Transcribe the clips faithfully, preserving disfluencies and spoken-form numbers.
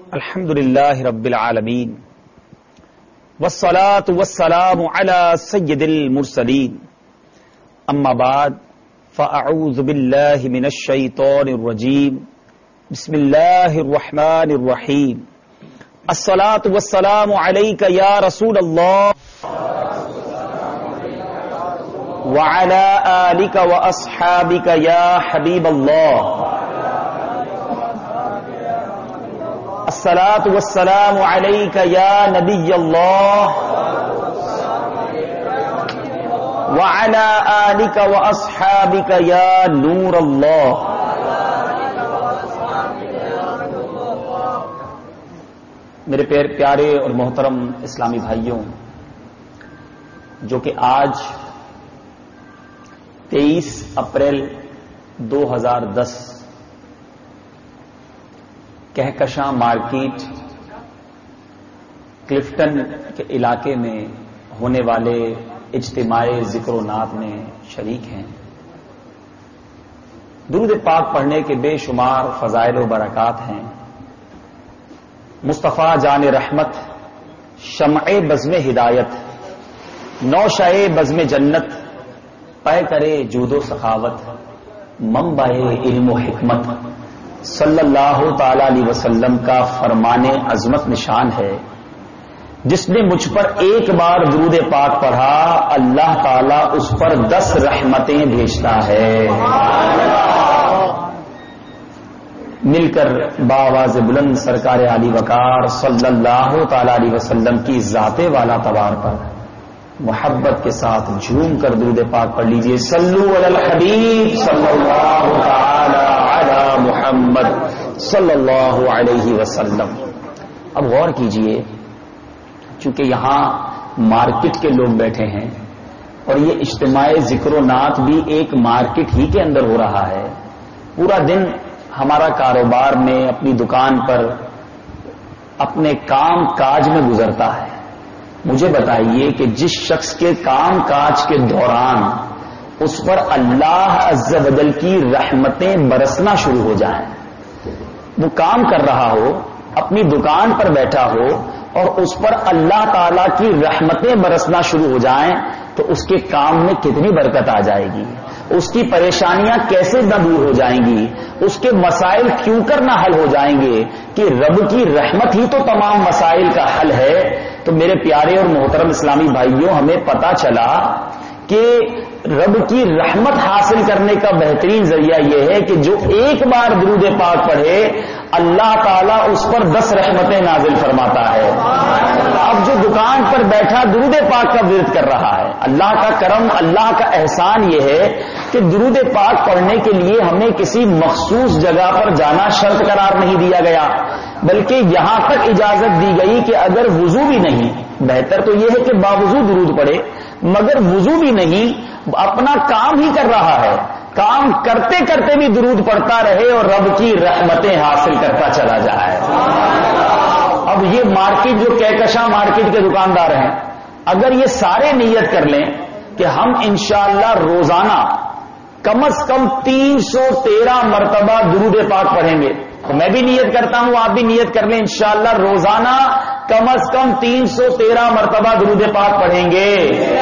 الحمد للہ رب العالمین والصلاة والسلام علی سید المرسلین اما بعد فاعوذ باللہ من الشیطان الرجیم بسم اللہ الرحمن الرحیم الصلاة والسلام علیک یا رسول اللہ وعلی آلک واصحابک یا حبیب اللہ الصلاة والسلام علیک یا نبی اللہ وعلی آلک واصحابک یا نور اللہ. میرے پیارے اور محترم اسلامی بھائیوں، جو کہ آج تیئیس اپریل دو ہزار دس کہکشاں مارکیٹ کلفٹن کے علاقے میں ہونے والے اجتماع ذکر و نعت میں شریک ہیں. درود پاک پڑھنے کے بے شمار فضائل و برکات ہیں. مصطفیٰ جان رحمت، شمع بزم ہدایت، نوشہ بزم جنت، پے کرے جود و سخاوت، منبع علم و حکمت، صلی اللہ تعالی علیہ وسلم کا فرمان عظمت نشان ہے. جس نے مجھ پر ایک بار درود پاک پڑھا، اللہ تعالی اس پر دس رحمتیں بھیجتا ہے. مل کر باواز بلند سرکار علی وقار صلی اللہ تعالی علیہ وسلم کی ذات والا تبار پر محبت کے ساتھ جھوم کر درود پاک پڑھ لیجئے. صلو علی الحبیب صلی اللہ تعالی علی محمد صلی اللہ علیہ وسلم. اب غور کیجئے، چونکہ یہاں مارکیٹ کے لوگ بیٹھے ہیں اور یہ اجتماع ذکر و نعت بھی ایک مارکیٹ ہی کے اندر ہو رہا ہے. پورا دن ہمارا کاروبار میں، اپنی دکان پر، اپنے کام کاج میں گزرتا ہے. مجھے بتائیے کہ جس شخص کے کام کاج کے دوران اس پر اللہ عز و جل کی رحمتیں برسنا شروع ہو جائیں، وہ کام کر رہا ہو، اپنی دکان پر بیٹھا ہو اور اس پر اللہ تعالی کی رحمتیں برسنا شروع ہو جائیں، تو اس کے کام میں کتنی برکت آ جائے گی، اس کی پریشانیاں کیسے نہ دور ہو جائیں گی، اس کے مسائل کیوں کر نہ حل ہو جائیں گے کہ رب کی رحمت ہی تو تمام مسائل کا حل ہے. تو میرے پیارے اور محترم اسلامی بھائیوں، ہمیں پتا چلا کہ رب کی رحمت حاصل کرنے کا بہترین ذریعہ یہ ہے کہ جو ایک بار درود پاک پڑھے، اللہ تعالیٰ اس پر دس رحمتیں نازل فرماتا ہے. اب جو دکان پر بیٹھا درود پاک کا ورد کر رہا ہے، اللہ کا کرم، اللہ کا احسان یہ ہے کہ درود پاک پڑھنے کے لیے ہمیں کسی مخصوص جگہ پر جانا شرط قرار نہیں دیا گیا، بلکہ یہاں تک اجازت دی گئی کہ اگر وضو بھی نہیں، بہتر تو یہ ہے کہ باوضو درود پڑھے، مگر وضو بھی نہیں، اپنا کام ہی کر رہا ہے، کام کرتے کرتے بھی درود پڑھتا رہے اور رب کی رحمتیں حاصل کرتا چلا جائے. اب یہ مارکیٹ، جو کہکشاں مارکیٹ کے دکاندار ہیں، اگر یہ سارے نیت کر لیں کہ ہم انشاءاللہ روزانہ کم از کم تین سو تیرہ مرتبہ درود پاک پڑھیں گے، تو میں بھی نیت کرتا ہوں، آپ بھی نیت کر لیں، انشاءاللہ روزانہ کم از کم تین سو تیرہ مرتبہ درود پاک پڑھیں گے.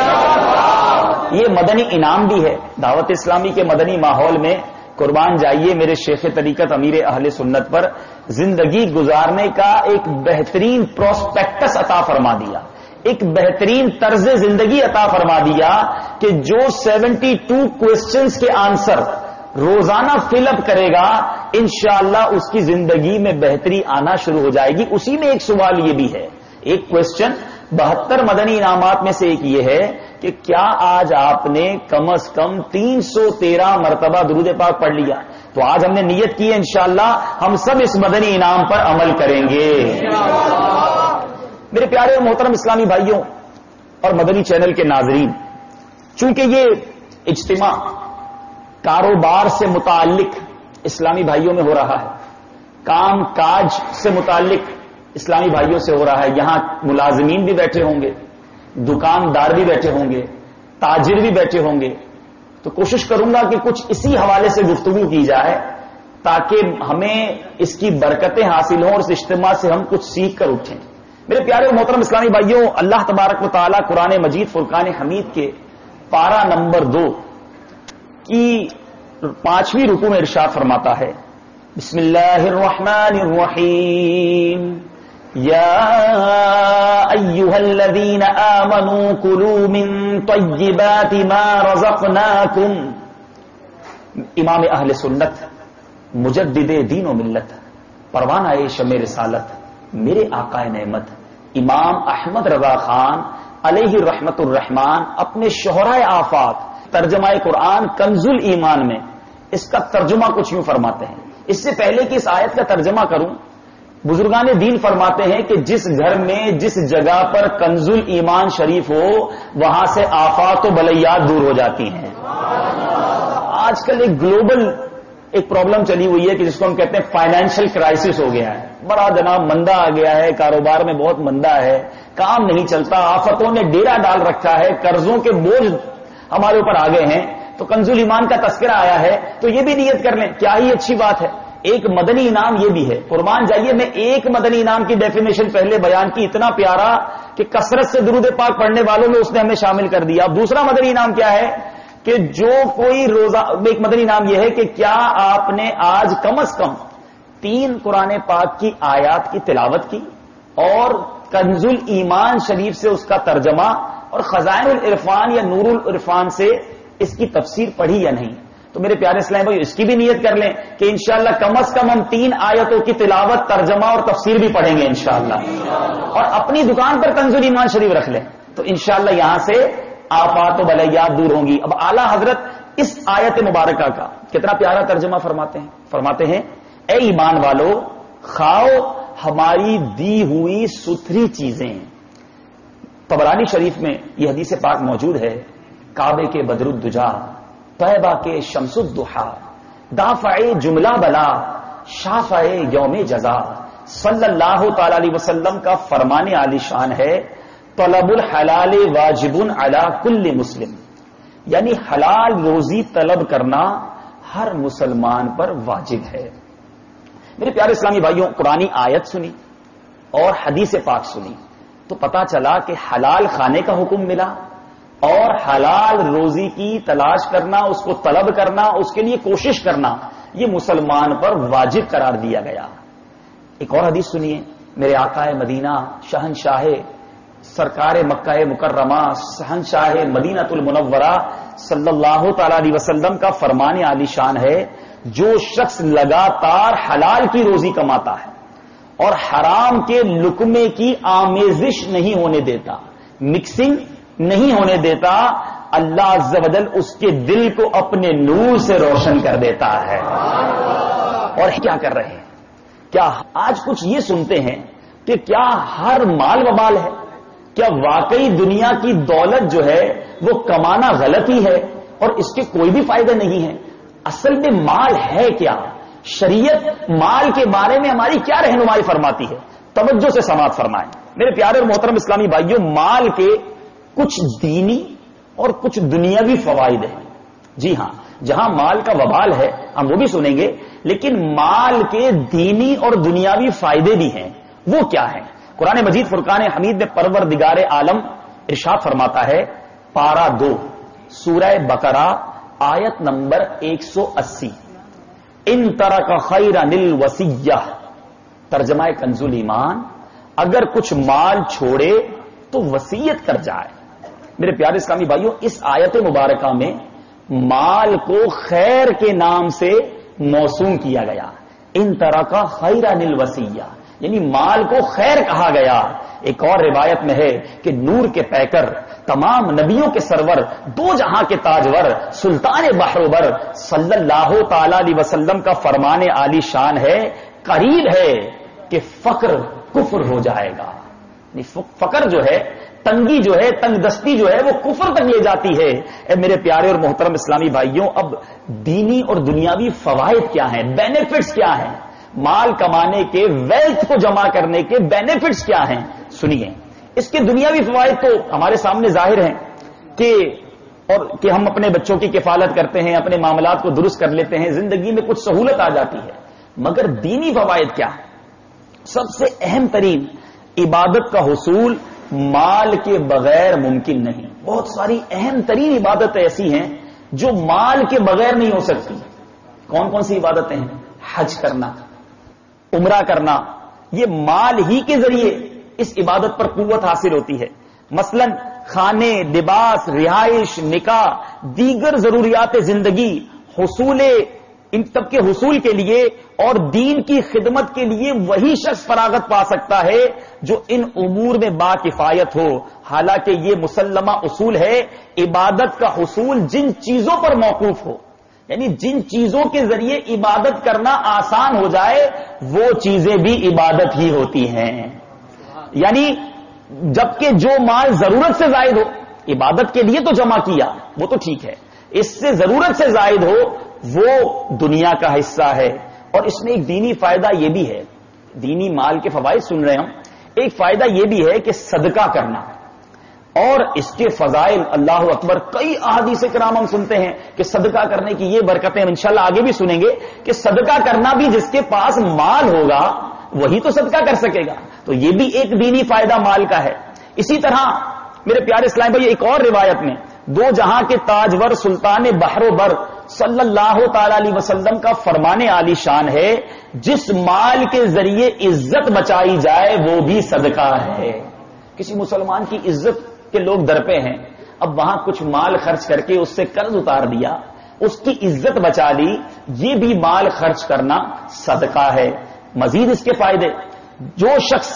یہ مدنی انعام بھی ہے. دعوت اسلامی کے مدنی ماحول میں قربان جائیے، میرے شیخ طریقت امیر اہل سنت پر زندگی گزارنے کا ایک بہترین پروسپیکٹس عطا فرما دیا، ایک بہترین طرز زندگی عطا فرما دیا کہ جو سیونٹی ٹو کوشچنز کے آنسر روزانہ فل اپ کرے گا، انشاءاللہ اس کی زندگی میں بہتری آنا شروع ہو جائے گی. اسی میں ایک سوال یہ بھی ہے، ایک کوشچن بہتر مدنی انعامات میں سے ایک یہ ہے کہ کیا آج آپ نے کم از کم تین سو تیرہ مرتبہ درود پاک پڑھ لیا؟ تو آج ہم نے نیت کی ہے، انشاءاللہ ہم سب اس مدنی انعام پر عمل کریں گے. میرے پیارے اور محترم اسلامی بھائیوں اور مدنی چینل کے ناظرین، چونکہ یہ اجتماع کاروبار سے متعلق اسلامی بھائیوں میں ہو رہا ہے، کام کاج سے متعلق اسلامی بھائیوں سے ہو رہا ہے، یہاں ملازمین بھی بیٹھے ہوں گے، دکاندار بھی بیٹھے ہوں گے، تاجر بھی بیٹھے ہوں گے، تو کوشش کروں گا کہ کچھ اسی حوالے سے گفتگو کی جائے تاکہ ہمیں اس کی برکتیں حاصل ہوں اور اس اجتماع سے ہم کچھ سیکھ کر اٹھیں. میرے پیارے اور محترم اسلامی بھائیوں، اللہ تبارک و تعالیٰ قرآن مجید فرقان حمید کے پارہ نمبر دو کی پانچویں رکوع میں ارشاد فرماتا ہے، بسم اللہ الرحمن الرحیم، یا ایھا الذین آمنوا کلوا من طیبات ما رزقناکم. امام اہل سنت، مجدد دین و ملت، پروانہ شمع رسالت، میرے آقا نعمت امام احمد رضا خان علیہ رحمت الرحمان اپنے شہرائے آفاق ترجمہ قرآن کنز الایمان میں اس کا ترجمہ کچھ یوں فرماتے ہیں. اس سے پہلے کہ اس آیت کا ترجمہ کروں، بزرگان دین فرماتے ہیں کہ جس گھر میں جس جگہ پر کنز الایمان شریف ہو وہاں سے آفات و بلیات دور ہو جاتی ہیں. آج کل ایک گلوبل ایک پرابلم چلی ہوئی ہے کہ جس کو ہم کہتے ہیں فائنینشیل کرائسس ہو گیا ہے، بڑا جناب مندہ آ گیا ہے، کاروبار میں بہت مندہ ہے، کام نہیں چلتا، آفتوں نے ڈیرا ڈال رکھا ہے، قرضوں کے بوجھ ہمارے اوپر آ گئے ہیں، تو کنز الایمان کا تذکرہ آیا ہے تو یہ بھی نیت کر لیں، کیا ہی اچھی بات ہے. ایک مدنی انعام یہ بھی ہے. قربان جائیے، میں ایک مدنی انعام کی ڈیفینیشن پہلے بیان کی، اتنا پیارا کہ کثرت سے درود پاک پڑھنے والوں میں اس نے ہمیں شامل کر دیا. اب دوسرا مدنی انعام کیا ہے کہ جو کوئی روزہ، ایک مدنی نام یہ ہے کہ کیا آپ نے آج کم از کم تین قرآن پاک کی آیات کی تلاوت کی اور کنز الایمان شریف سے اس کا ترجمہ اور خزائن العرفان یا نور العرفان سے اس کی تفسیر پڑھی یا نہیں. تو میرے پیارے اسلام بھائی، اس کی بھی نیت کر لیں کہ انشاءاللہ کم از کم ہم تین آیتوں کی تلاوت، ترجمہ اور تفسیر بھی پڑھیں گے انشاءاللہ، اور اپنی دکان پر کنز الایمان شریف رکھ لیں تو انشاءاللہ یہاں سے آفات و بلیات دور ہوں گی. اب اعلی حضرت اس آیت مبارکہ کا کتنا پیارا ترجمہ فرماتے ہیں فرماتے ہیں اے ایمان والو، کھاؤ ہماری دی ہوئی ستھری چیزیں. طبرانی شریف میں یہ حدیث پاک موجود ہے، کعبے کے بدر الدجا، طیبہ کے شمس الضحا، دافع جملہ بلا، شافع یوم جزا، صلی اللہ تعالی علیہ وسلم کا فرمان عالی شان ہے، طلب الحلال واجب علی کل مسلم، یعنی حلال روزی طلب کرنا ہر مسلمان پر واجب ہے. میرے پیارے اسلامی بھائیوں، قرآنی آیت سنی اور حدیث پاک سنی تو پتا چلا کہ حلال کھانے کا حکم ملا اور حلال روزی کی تلاش کرنا، اس کو طلب کرنا، اس کے لیے کوشش کرنا، یہ مسلمان پر واجب قرار دیا گیا. ایک اور حدیث سنیے، میرے آقا مدینہ، شہنشاہ سرکار مکہ مکرمہ، شہنشاہ مدینۃ المنورہ صلی اللہ تعالی علیہ وسلم کا فرمان عالی شان ہے، جو شخص لگاتار حلال کی روزی کماتا ہے اور حرام کے لقمے کی آمیزش نہیں ہونے دیتا، مکسنگ نہیں ہونے دیتا، اللہ عز و جل اس کے دل کو اپنے نور سے روشن کر دیتا ہے. اور کیا کر رہے ہیں؟ کیا آج کچھ یہ سنتے ہیں کہ کیا ہر مال وبال ہے؟ کیا واقعی دنیا کی دولت جو ہے وہ کمانا غلطی ہے اور اس کے کوئی بھی فائدے نہیں ہے؟ اصل میں مال ہے کیا؟ شریعت مال کے بارے میں ہماری کیا رہنمائی فرماتی ہے؟ توجہ سے سماعت فرمائیں میرے پیارے اور محترم اسلامی بھائیوں. مال کے کچھ دینی اور کچھ دنیاوی فوائد ہیں. جی ہاں، جہاں مال کا وبال ہے ہم وہ بھی سنیں گے، لیکن مال کے دینی اور دنیاوی فائدے بھی ہیں. وہ کیا ہیں؟ قرآن مجید فرقان حمید میں پروردگار عالم ارشاد فرماتا ہے، پارہ دو سورہ بقرہ آیت نمبر ایک سو اسی، ان ترک خیرا الوصیہ، ترجمہ کنز الایمان، اگر کچھ مال چھوڑے تو وصیت کر جائے. میرے پیارے اسلامی بھائیوں، اس آیت مبارکہ میں مال کو خیر کے نام سے موسوم کیا گیا. ان ترک خیرا الوصیہ، یعنی مال کو خیر کہا گیا. ایک اور روایت میں ہے کہ نور کے پیکر، تمام نبیوں کے سرور، دو جہاں کے تاجور، سلطان بحروبر صلی اللہ تعالی علیہ وسلم کا فرمان عالی شان ہے، قریب ہے کہ فقر کفر ہو جائے گا. فقر جو ہے، تنگی جو ہے، تنگ دستی جو ہے، وہ کفر تک لے جاتی ہے. اے میرے پیارے اور محترم اسلامی بھائیوں، اب دینی اور دنیاوی فوائد کیا ہیں، بینیفٹس کیا ہیں؟ مال کمانے کے، ویلتھ کو جمع کرنے کے بینیفٹس کیا ہیں؟ سنیے. اس کے دنیاوی فوائد تو ہمارے سامنے ظاہر ہیں کہ اور کہ ہم اپنے بچوں کی کفالت کرتے ہیں، اپنے معاملات کو درست کر لیتے ہیں، زندگی میں کچھ سہولت آ جاتی ہے، مگر دینی فوائد کیا ہے؟ سب سے اہم ترین، عبادت کا حصول مال کے بغیر ممکن نہیں۔ بہت ساری اہم ترین عبادتیں ایسی ہیں جو مال کے بغیر نہیں ہو سکتی۔ کون کون سی عبادتیں ہیں؟ حج کرنا، عمرہ کرنا، یہ مال ہی کے ذریعے اس عبادت پر قوت حاصل ہوتی ہے۔ مثلا کھانے، لباس، رہائش، نکاح، دیگر ضروریات زندگی حصول ان سب کے حصول کے لیے اور دین کی خدمت کے لیے وہی شخص فراغت پا سکتا ہے جو ان امور میں با کفایت ہو۔ حالانکہ یہ مسلمہ اصول ہے، عبادت کا حصول جن چیزوں پر موقوف ہو، یعنی جن چیزوں کے ذریعے عبادت کرنا آسان ہو جائے وہ چیزیں بھی عبادت ہی ہوتی ہیں۔ یعنی جبکہ جو مال ضرورت سے زائد ہو، عبادت کے لیے تو جمع کیا وہ تو ٹھیک ہے، اس سے ضرورت سے زائد ہو وہ دنیا کا حصہ ہے۔ اور اس میں ایک دینی فائدہ یہ بھی ہے، دینی مال کے فوائد سن رہے ہیں ہم، ایک فائدہ یہ بھی ہے کہ صدقہ کرنا اور اس کے فضائل، اللہ اکبر، کئی احادیث کرام ہم سنتے ہیں کہ صدقہ کرنے کی یہ برکتیں، ہم انشاءاللہ آگے بھی سنیں گے کہ صدقہ کرنا بھی جس کے پاس مال ہوگا وہی تو صدقہ کر سکے گا، تو یہ بھی ایک دینی فائدہ مال کا ہے۔ اسی طرح میرے پیارے اسلام بھائی، ایک اور روایت میں دو جہاں کے تاجور سلطان بحر و بر صلی اللہ تعالی علیہ وسلم کا فرمان عالی شان ہے، جس مال کے ذریعے عزت بچائی جائے وہ بھی صدقہ ہے۔ کسی مسلمان کی عزت کے لوگ درپے ہیں، اب وہاں کچھ مال خرچ کر کے اس سے قرض اتار دیا، اس کی عزت بچا لی، یہ بھی مال خرچ کرنا صدقہ ہے۔ مزید اس کے فائدے، جو شخص،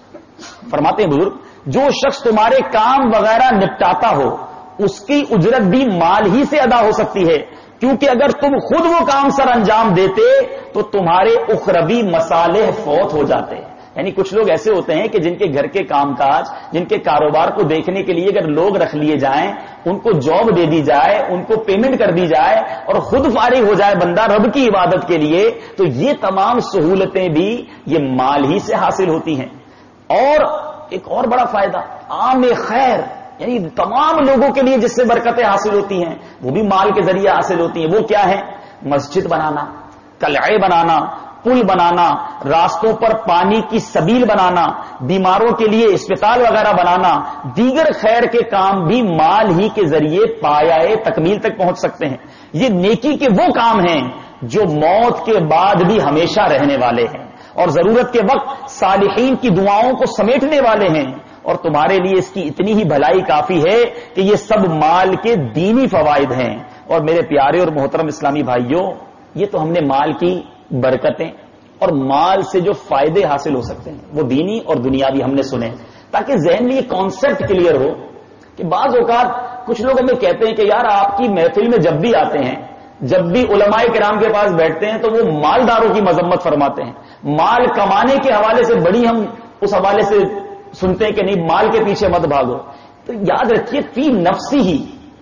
فرماتے ہیں بزرگ، جو شخص تمہارے کام وغیرہ نپٹاتا ہو اس کی اجرت بھی مال ہی سے ادا ہو سکتی ہے، کیونکہ اگر تم خود وہ کام سر انجام دیتے تو تمہارے اخروی مصالح فوت ہو جاتے۔ یعنی کچھ لوگ ایسے ہوتے ہیں کہ جن کے گھر کے کام کاج، جن کے کاروبار کو دیکھنے کے لیے اگر لوگ رکھ لیے جائیں، ان کو جاب دے دی جائے، ان کو پیمنٹ کر دی جائے اور خود فارغ ہو جائے بندہ رب کی عبادت کے لیے، تو یہ تمام سہولتیں بھی یہ مال ہی سے حاصل ہوتی ہیں۔ اور ایک اور بڑا فائدہ، عام خیر، یعنی تمام لوگوں کے لیے جس سے برکتیں حاصل ہوتی ہیں وہ بھی مال کے ذریعے حاصل ہوتی ہیں۔ وہ کیا ہے؟ مسجد بنانا، قلعے بنانا، پل بنانا، راستوں پر پانی کی سبیل بنانا، بیماروں کے لیے اسپتال وغیرہ بنانا، دیگر خیر کے کام بھی مال ہی کے ذریعے پایۂ تکمیل تک پہنچ سکتے ہیں۔ یہ نیکی کے وہ کام ہیں جو موت کے بعد بھی ہمیشہ رہنے والے ہیں اور ضرورت کے وقت صالحین کی دعاؤں کو سمیٹنے والے ہیں، اور تمہارے لیے اس کی اتنی ہی بھلائی کافی ہے کہ یہ سب مال کے دینی فوائد ہیں۔ اور میرے پیارے اور محترم اسلامی بھائیوں، یہ تو ہم نے مال کی برکتیں اور مال سے جو فائدے حاصل ہو سکتے ہیں وہ دینی اور دنیاوی ہم نے سنے، تاکہ ذہن میں یہ کانسیپٹ کلیئر ہو کہ بعض اوقات کچھ لوگ ہمیں کہتے ہیں کہ یار آپ کی محفل میں جب بھی آتے ہیں، جب بھی علماء کرام کے پاس بیٹھتے ہیں تو وہ مالداروں کی مذمت فرماتے ہیں، مال کمانے کے حوالے سے بڑی ہم اس حوالے سے سنتے ہیں کہ نہیں مال کے پیچھے مت بھاگو۔ تو یاد رکھیے، فی نفسی ہی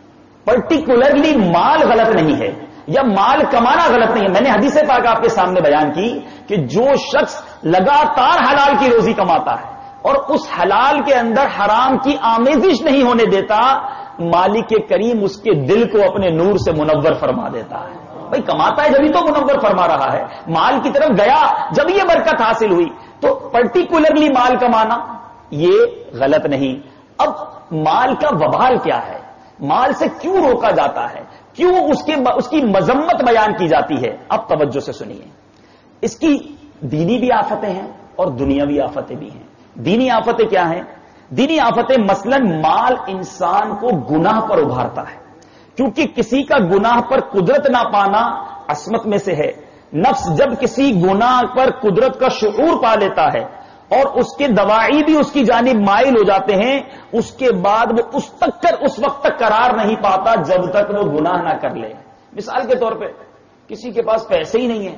پرٹیکولرلی مال غلط نہیں ہے یا مال کمانا غلط نہیں ہے۔ میں نے حدیث پاک آپ کے سامنے بیان کی کہ جو شخص لگاتار حلال کی روزی کماتا ہے اور اس حلال کے اندر حرام کی آمیزش نہیں ہونے دیتا، مالک کریم اس کے دل کو اپنے نور سے منور فرما دیتا ہے۔ بھائی کماتا ہے جبھی تو منور فرما رہا ہے، مال کی طرف گیا جب یہ برکت حاصل ہوئی، تو پرٹیکولرلی مال کمانا یہ غلط نہیں۔ اب مال کا وبال کیا ہے؟ مال سے کیوں روکا جاتا ہے؟ کیوں اس کے اس کی مذمت بیان کی جاتی ہے؟ اب توجہ سے سنیے، اس کی دینی بھی آفتیں ہیں اور دنیاوی آفتیں بھی ہیں۔ دینی آفتیں کیا ہیں؟ دینی آفتیں مثلا مال انسان کو گناہ پر ابھارتا ہے، کیونکہ کسی کا گناہ پر قدرت نہ پانا عصمت میں سے ہے۔ نفس جب کسی گناہ پر قدرت کا شعور پا لیتا ہے اور اس کے دواعی بھی اس کی جانب مائل ہو جاتے ہیں، اس کے بعد وہ اس تک کر اس وقت تک قرار نہیں پاتا جب تک وہ گناہ نہ کر لے۔ مثال کے طور پہ کسی کے پاس پیسے ہی نہیں ہیں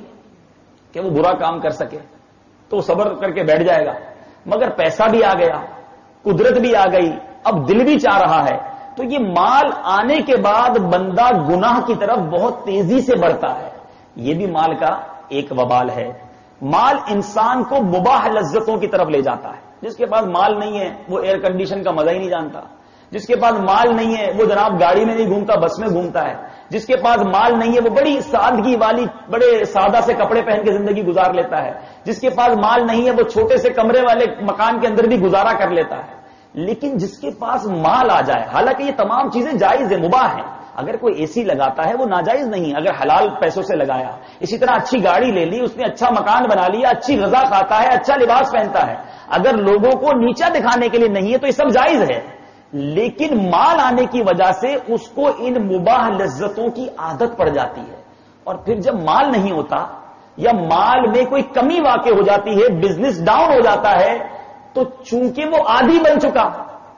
کہ وہ برا کام کر سکے تو وہ صبر کر کے بیٹھ جائے گا، مگر پیسہ بھی آ گیا، قدرت بھی آ گئی، اب دل بھی چاہ رہا ہے، تو یہ مال آنے کے بعد بندہ گناہ کی طرف بہت تیزی سے بڑھتا ہے۔ یہ بھی مال کا ایک وبال ہے۔ مال انسان کو مباح لذتوں کی طرف لے جاتا ہے۔ جس کے پاس مال نہیں ہے وہ ایئر کنڈیشن کا مزہ ہی نہیں جانتا، جس کے پاس مال نہیں ہے وہ جناب گاڑی میں نہیں گھومتا، بس میں گھومتا ہے. جس کے پاس مال نہیں ہے وہ بڑی سادگی والی بڑے سادہ سے کپڑے پہن کے زندگی گزار لیتا ہے. جس کے پاس مال نہیں ہے وہ چھوٹے سے کمرے والے مکان کے اندر بھی گزارا کر لیتا ہے. لیکن جس کے پاس مال آ جائے، حالانکہ یہ تمام چیزیں جائز ہیں، مباح ہیں. اگر کوئی اے سی لگاتا ہے وہ ناجائز نہیں، اگر حلال پیسوں سے لگایا. اسی طرح اچھی گاڑی لے لی، اس نے اچھا مکان بنا لیا، اچھی غذا کھاتا ہے، اچھا لباس پہنتا ہے. اگر لوگوں کو نیچا دکھانے کے لیے نہیں ہے تو یہ سب جائز ہے. لیکن مال آنے کی وجہ سے اس کو ان مباح لذتوں کی عادت پڑ جاتی ہے. اور پھر جب مال نہیں ہوتا یا مال میں کوئی کمی واقع ہو جاتی ہے، بزنس ڈاؤن ہو جاتا ہے، تو چونکہ وہ عادی بن چکا،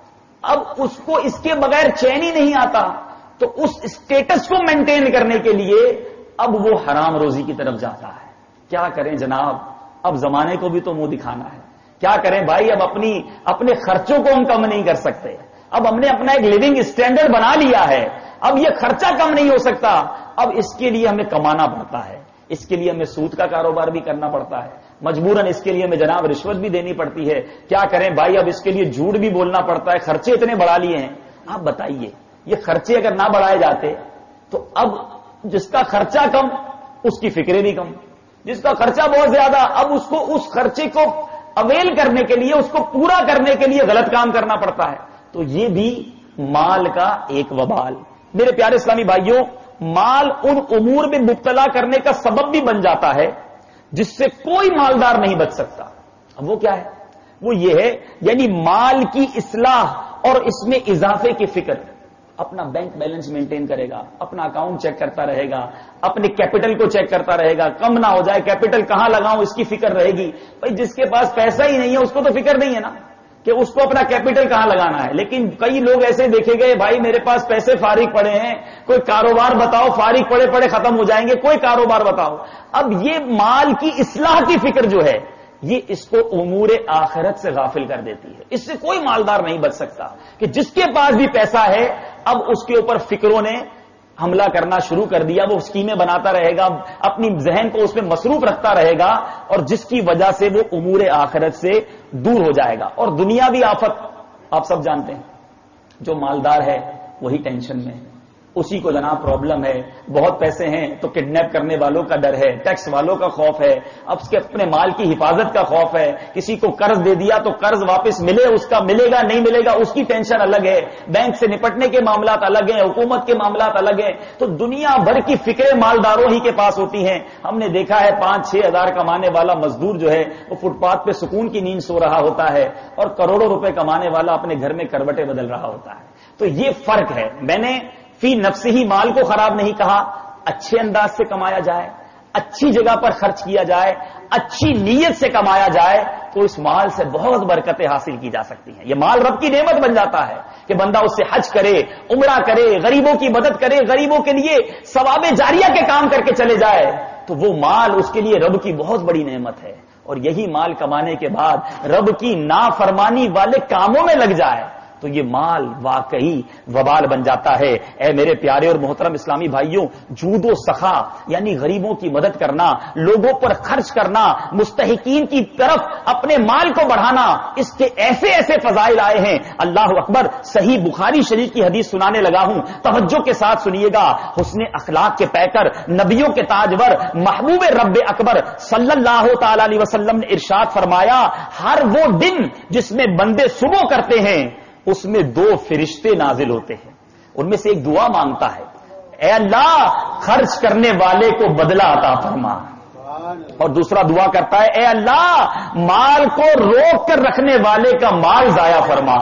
اب اس کو اس کے بغیر چین ہی نہیں آتا، تو اس اسٹیٹس کو مینٹین کرنے کے لیے اب وہ حرام روزی کی طرف جاتا ہے. کیا کریں جناب، اب زمانے کو بھی تو منہ دکھانا ہے. کیا کریں بھائی، اب اپنی اپنے خرچوں کو ہم کم نہیں کر سکتے. اب ہم نے اپنا ایک لیونگ اسٹینڈرڈ بنا لیا ہے، اب یہ خرچہ کم نہیں ہو سکتا. اب اس کے لیے ہمیں کمانا پڑتا ہے، اس کے لیے ہمیں سود کا کاروبار بھی کرنا پڑتا ہے، مجبوراً اس کے لیے ہمیں جناب رشوت بھی دینی پڑتی ہے. کیا کریں بھائی، اب اس کے لیے جھوٹ بھی بولنا پڑتا ہے. خرچے اتنے بڑھا لیے ہیں. آپ بتائیے، یہ خرچے اگر نہ بڑھائے جاتے تو اب جس کا خرچہ کم اس کی فکریں بھی کم، جس کا خرچہ بہت زیادہ اب اس کو اس خرچے کو اویل کرنے کے لیے، اس کو پورا کرنے کے لیے غلط کام کرنا پڑتا ہے. تو یہ بھی مال کا ایک وبال. میرے پیارے اسلامی بھائیوں، مال ان امور میں مبتلا کرنے کا سبب بھی بن جاتا ہے جس سے کوئی مالدار نہیں بچ سکتا. اب وہ کیا ہے؟ وہ یہ ہے یعنی مال کی اصلاح اور اس میں اضافے کی فکر. اپنا بینک بیلنس مینٹین کرے گا، اپنا اکاؤنٹ چیک کرتا رہے گا، اپنے کیپٹل کو چیک کرتا رہے گا، کم نہ ہو جائے، کیپٹل کہاں لگاؤں اس کی فکر رہے گی. بھائی جس کے پاس پیسہ ہی نہیں ہے اس کو تو فکر نہیں ہے نا کہ اس کو اپنا کیپٹل کہاں لگانا ہے. لیکن کئی لوگ ایسے دیکھے گئے، بھائی میرے پاس پیسے فارغ پڑے ہیں، کوئی کاروبار بتاؤ، فارغ پڑے پڑے ختم ہو جائیں گے، کوئی کاروبار بتاؤ. اب یہ مال کی اصلاح کی فکر جو ہے یہ اس کو امور آخرت سے غافل کر دیتی ہے. اس سے کوئی مالدار نہیں بچ سکتا کہ جس کے پاس بھی پیسہ ہے اب اس کے اوپر فکروں نے حملہ کرنا شروع کر دیا. وہ اسکیمیں بناتا رہے گا، اپنی ذہن کو اس میں مصروف رکھتا رہے گا، اور جس کی وجہ سے وہ امور آخرت سے دور ہو جائے گا. اور دنیاوی آفت آپ سب جانتے ہیں، جو مالدار ہے وہی ٹینشن میں، اسی کو جناب پرابلم ہے. بہت پیسے ہیں تو کڈنیپ کرنے والوں کا ڈر ہے، ٹیکس والوں کا خوف ہے، اب اس کے اپنے مال کی حفاظت کا خوف ہے. کسی کو قرض دے دیا تو قرض واپس ملے، اس کا ملے گا نہیں ملے گا اس کی ٹینشن الگ ہے. بینک سے نپٹنے کے معاملات الگ ہیں، حکومت کے معاملات الگ ہیں. تو دنیا بھر کی فکریں مالداروں ہی کے پاس ہوتی ہیں. ہم نے دیکھا ہے پانچ چھ ہزار کمانے والا مزدور جو ہے وہ فٹ پاتھ پہ سکون کی نیند سو رہا ہوتا ہے، اور کروڑوں روپے کمانے والا اپنے گھر میں کروٹیں بدل رہا ہوتا ہے. تو یہ فرق ہے. میں نے فی نفس ہی مال کو خراب نہیں کہا، اچھے انداز سے کمایا جائے، اچھی جگہ پر خرچ کیا جائے، اچھی نیت سے کمایا جائے تو اس مال سے بہت برکتیں حاصل کی جا سکتی ہیں. یہ مال رب کی نعمت بن جاتا ہے کہ بندہ اس سے حج کرے، عمرہ کرے، غریبوں کی مدد کرے، غریبوں کے لیے ثواب جاریہ کے کام کر کے چلے جائے، تو وہ مال اس کے لیے رب کی بہت بڑی نعمت ہے. اور یہی مال کمانے کے بعد رب کی نافرمانی والے کاموں میں لگ جائے تو یہ مال واقعی وبال بن جاتا ہے. اے میرے پیارے اور محترم اسلامی بھائیوں، جود و سخا یعنی غریبوں کی مدد کرنا، لوگوں پر خرچ کرنا، مستحقین کی طرف اپنے مال کو بڑھانا، اس کے ایسے ایسے فضائل آئے ہیں. اللہ اکبر. صحیح بخاری شریف کی حدیث سنانے لگا ہوں، توجہ کے ساتھ سنیے گا. حسن اخلاق کے پیکر، نبیوں کے تاجور، محبوب رب اکبر صلی اللہ تعالی علیہ وسلم نے ارشاد فرمایا، ہر وہ دن جس میں بندے صبح کرتے ہیں اس میں دو فرشتے نازل ہوتے ہیں، ان میں سے ایک دعا مانگتا ہے، اے اللہ خرچ کرنے والے کو بدلہ عطا فرما، اور دوسرا دعا کرتا ہے، اے اللہ مال کو روک کر رکھنے والے کا مال ضائع فرما.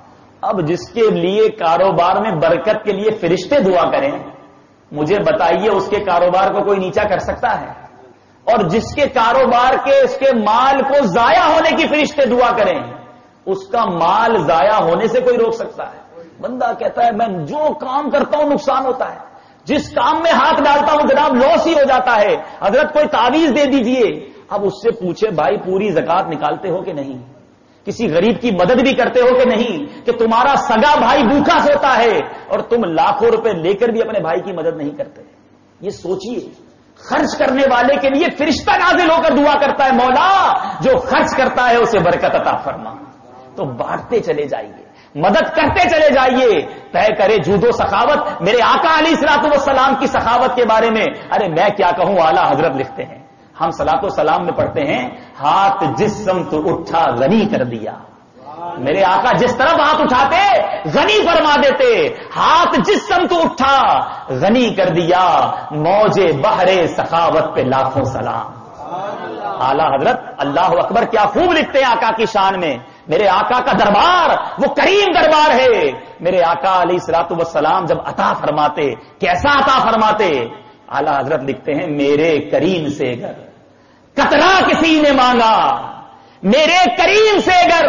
اب جس کے لیے کاروبار میں برکت کے لیے فرشتے دعا کریں، مجھے بتائیے اس کے کاروبار کو کوئی نیچا کر سکتا ہے؟ اور جس کے کاروبار کے اس کے مال کو ضائع ہونے کی فرشتے دعا کریں، اس کا مال ضائع ہونے سے کوئی روک سکتا ہے؟ بندہ کہتا ہے میں جو کام کرتا ہوں نقصان ہوتا ہے، جس کام میں ہاتھ ڈالتا ہوں جناب لاس ہی ہو جاتا ہے. حضرت کوئی تعویذ دے دیجئے. اب اس سے پوچھے بھائی پوری زکات نکالتے ہو کہ نہیں؟ کسی غریب کی مدد بھی کرتے ہو کہ نہیں؟ کہ تمہارا سگا بھائی بھوکا سوتا ہے اور تم لاکھوں روپے لے کر بھی اپنے بھائی کی مدد نہیں کرتے. یہ سوچئے. خرچ کرنے والے کے لیے فرشتہ نازل ہو کر دعا کرتا ہے، مولا جو خرچ کرتا ہے اسے برکت عطا فرما. تو بانٹتے چلے جائیے. مدد کرتے چلے جائیے. طے کرے جود و سخاوت میرے آقا علیہ الصلوۃ والسلام کی سخاوت کے بارے میں. ارے میں کیا کہوں, اعلیٰ حضرت لکھتے ہیں, ہم صلاۃ و سلام میں پڑھتے ہیں, ہاتھ جس سمت اٹھا غنی کر دیا. میرے آقا جس طرف ہاتھ اٹھاتے غنی فرما دیتے. ہاتھ جس سمت اٹھا غنی کر دیا, موجے بحرے سخاوت پہ لاکھوں سلام. اعلیٰ حضرت اللہ اکبر کیا خوب لکھتے ہیں آقا کی شان میں. میرے آقا کا دربار وہ کریم دربار ہے. میرے آقا علیہ الصلوۃ والسلام جب عطا فرماتے کیسا عطا فرماتے. اعلیٰ حضرت لکھتے ہیں میرے کریم سے گر قطرہ کسی نے مانگا, میرے کریم سے گر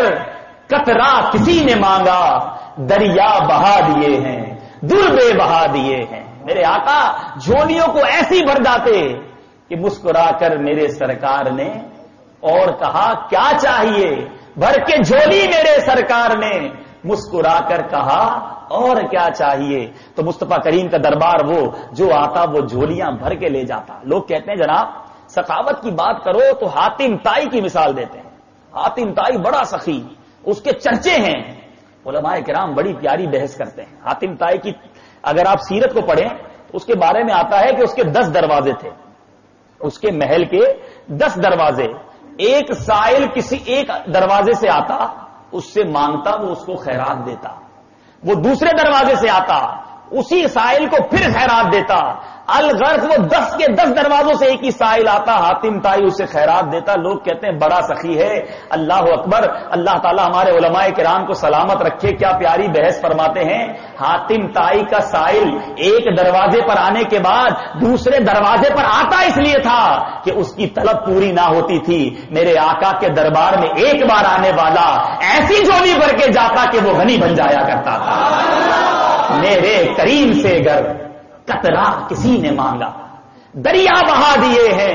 قطرہ کسی نے مانگا, دریا بہا دیے ہیں دربے بہا دیے ہیں. میرے آقا جھولیوں کو ایسی بھر جاتے کہ مسکرا کر میرے سرکار نے اور کہا کیا چاہیے. بھر کے جھولی میرے سرکار نے مسکرا کر کہا اور کیا چاہیے. تو مصطفیٰ کریم کا دربار وہ جو آتا وہ جھولیاں بھر کے لے جاتا. لوگ کہتے ہیں جناب سخاوت کی بات کرو تو حاتم طائی کی مثال دیتے ہیں. حاتم طائی بڑا سخی, اس کے چرچے ہیں. علماء کرام بڑی پیاری بحث کرتے ہیں. حاتم طائی کی اگر آپ سیرت کو پڑھیں تو اس کے بارے میں آتا ہے کہ اس کے دس دروازے تھے. اس کے محل کے دس دروازے. ایک سائل کسی ایک دروازے سے آتا, اس سے مانگتا, وہ اس کو خیرات دیتا. وہ دوسرے دروازے سے آتا, اسی سائل کو پھر خیرات دیتا. الغرض وہ دس کے دس دروازوں سے ایک ہی سائل آتا, حاتم طائی اسے خیرات دیتا. لوگ کہتے ہیں بڑا سخی ہے. اللہ اکبر, اللہ تعالیٰ ہمارے علماء کرام کو سلامت رکھے. کیا پیاری بحث فرماتے ہیں. حاتم طائی کا سائل ایک دروازے پر آنے کے بعد دوسرے دروازے پر آتا اس لیے تھا کہ اس کی طلب پوری نہ ہوتی تھی. میرے آقا کے دربار میں ایک بار آنے والا ایسی جھولی بھر کے جاتا کہ وہ غنی بن جایا کرتا تھا. میرے کریم سے گر قطرہ کسی نے مانگا, دریا بہا دیے ہیں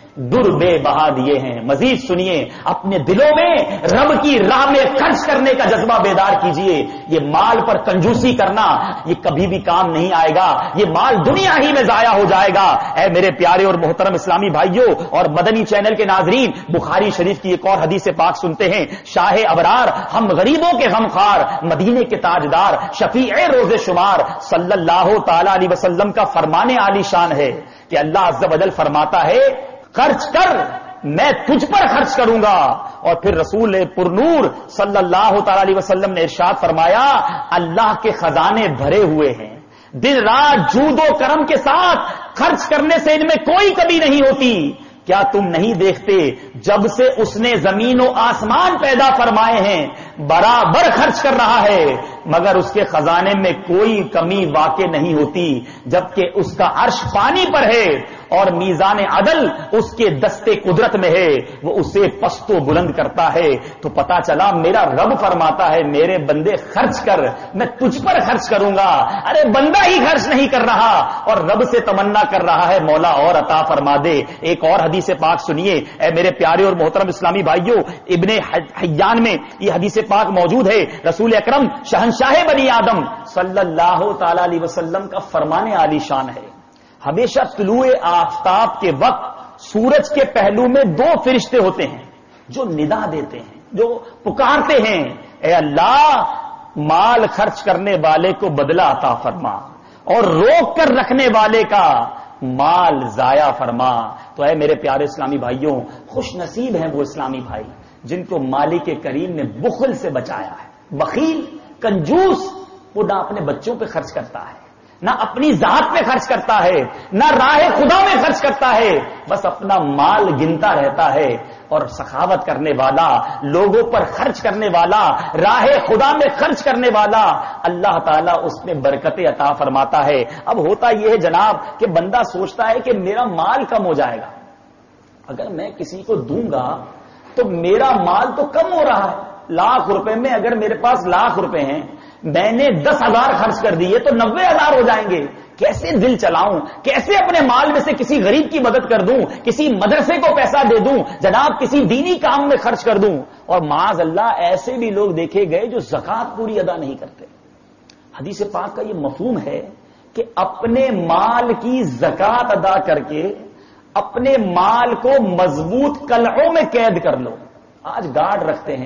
دربے بہا دیے ہیں. مزید سنیے, اپنے دلوں میں رب کی راہ میں خرچ کرنے کا جذبہ بیدار کیجئے. یہ مال پر کنجوسی کرنا یہ کبھی بھی کام نہیں آئے گا. یہ مال دنیا ہی میں ضائع ہو جائے گا. اے میرے پیارے اور محترم اسلامی بھائیوں اور مدنی چینل کے ناظرین, بخاری شریف کی ایک اور حدیث پاک سنتے ہیں. شاہ ابرار, ہم غریبوں کے غمخوار, مدینے کے تاجدار, شفیع روز شمار صلی اللہ تعالی علیہ وسلم کا فرمان عالی شان ہے کہ اللہ عز و جل فرماتا ہے خرچ کر میں تجھ پر خرچ کروں گا. اور پھر رسول پرنور صلی اللہ تعالی علیہ وسلم نے ارشاد فرمایا اللہ کے خزانے بھرے ہوئے ہیں, دن رات جود و کرم کے ساتھ خرچ کرنے سے ان میں کوئی کمی نہیں ہوتی. کیا تم نہیں دیکھتے جب سے اس نے زمین و آسمان پیدا فرمائے ہیں برابر خرچ کر رہا ہے مگر اس کے خزانے میں کوئی کمی واقع نہیں ہوتی. جبکہ اس کا عرش پانی پر ہے اور میزان عدل اس کے دستے قدرت میں ہے, وہ اسے پست و بلند کرتا ہے. تو پتا چلا میرا رب فرماتا ہے میرے بندے خرچ کر, میں تجھ پر خرچ کروں گا. ارے بندہ ہی خرچ نہیں کر رہا اور رب سے تمنا کر رہا ہے مولا اور عطا فرما دے. ایک اور حدیث پاک سنیے اے میرے پیارے اور محترم اسلامی بھائیوں, ابن حیان میں یہ حدیث پاک موجود ہے. رسول اکرم شہنشاہ بنی آدم صلی اللہ تعالی علیہ وسلم کا فرمان عالی شان ہے. ہمیشہ طلوع آفتاب کے وقت سورج کے پہلو میں دو فرشتے ہوتے ہیں جو ندا دیتے ہیں, جو پکارتے ہیں اے اللہ مال خرچ کرنے والے کو بدلہ عطا فرما اور روک کر رکھنے والے کا مال ضائع فرما. تو اے میرے پیارے اسلامی بھائیوں, خوش نصیب ہیں وہ اسلامی بھائی جن کو مالک کریم نے بخل سے بچایا ہے. بخیل کنجوس وہ نہ اپنے بچوں پہ خرچ کرتا ہے, نہ اپنی ذات پہ خرچ کرتا ہے, نہ راہ خدا میں خرچ کرتا ہے, بس اپنا مال گنتا رہتا ہے. اور سخاوت کرنے والا, لوگوں پر خرچ کرنے والا, راہ خدا میں خرچ کرنے والا, اللہ تعالیٰ اس میں برکت عطا فرماتا ہے. اب ہوتا یہ ہے جناب کہ بندہ سوچتا ہے کہ میرا مال کم ہو جائے گا, اگر میں کسی کو دوں گا تو میرا مال تو کم ہو رہا ہے. لاکھ روپے میں اگر میرے پاس لاکھ روپے ہیں, میں نے دس ہزار خرچ کر دیے تو نوے ہزار ہو جائیں گے. کیسے دل چلاؤں, کیسے اپنے مال میں سے کسی غریب کی مدد کر دوں, کسی مدرسے کو پیسہ دے دوں, جناب کسی دینی کام میں خرچ کر دوں. اور معاذ اللہ ایسے بھی لوگ دیکھے گئے جو زکات پوری ادا نہیں کرتے. حدیث پاک کا یہ مفہوم ہے کہ اپنے مال کی زکات ادا کر کے اپنے مال کو مضبوط قلعوں میں قید کر لو. آج گارڈ رکھتے ہیں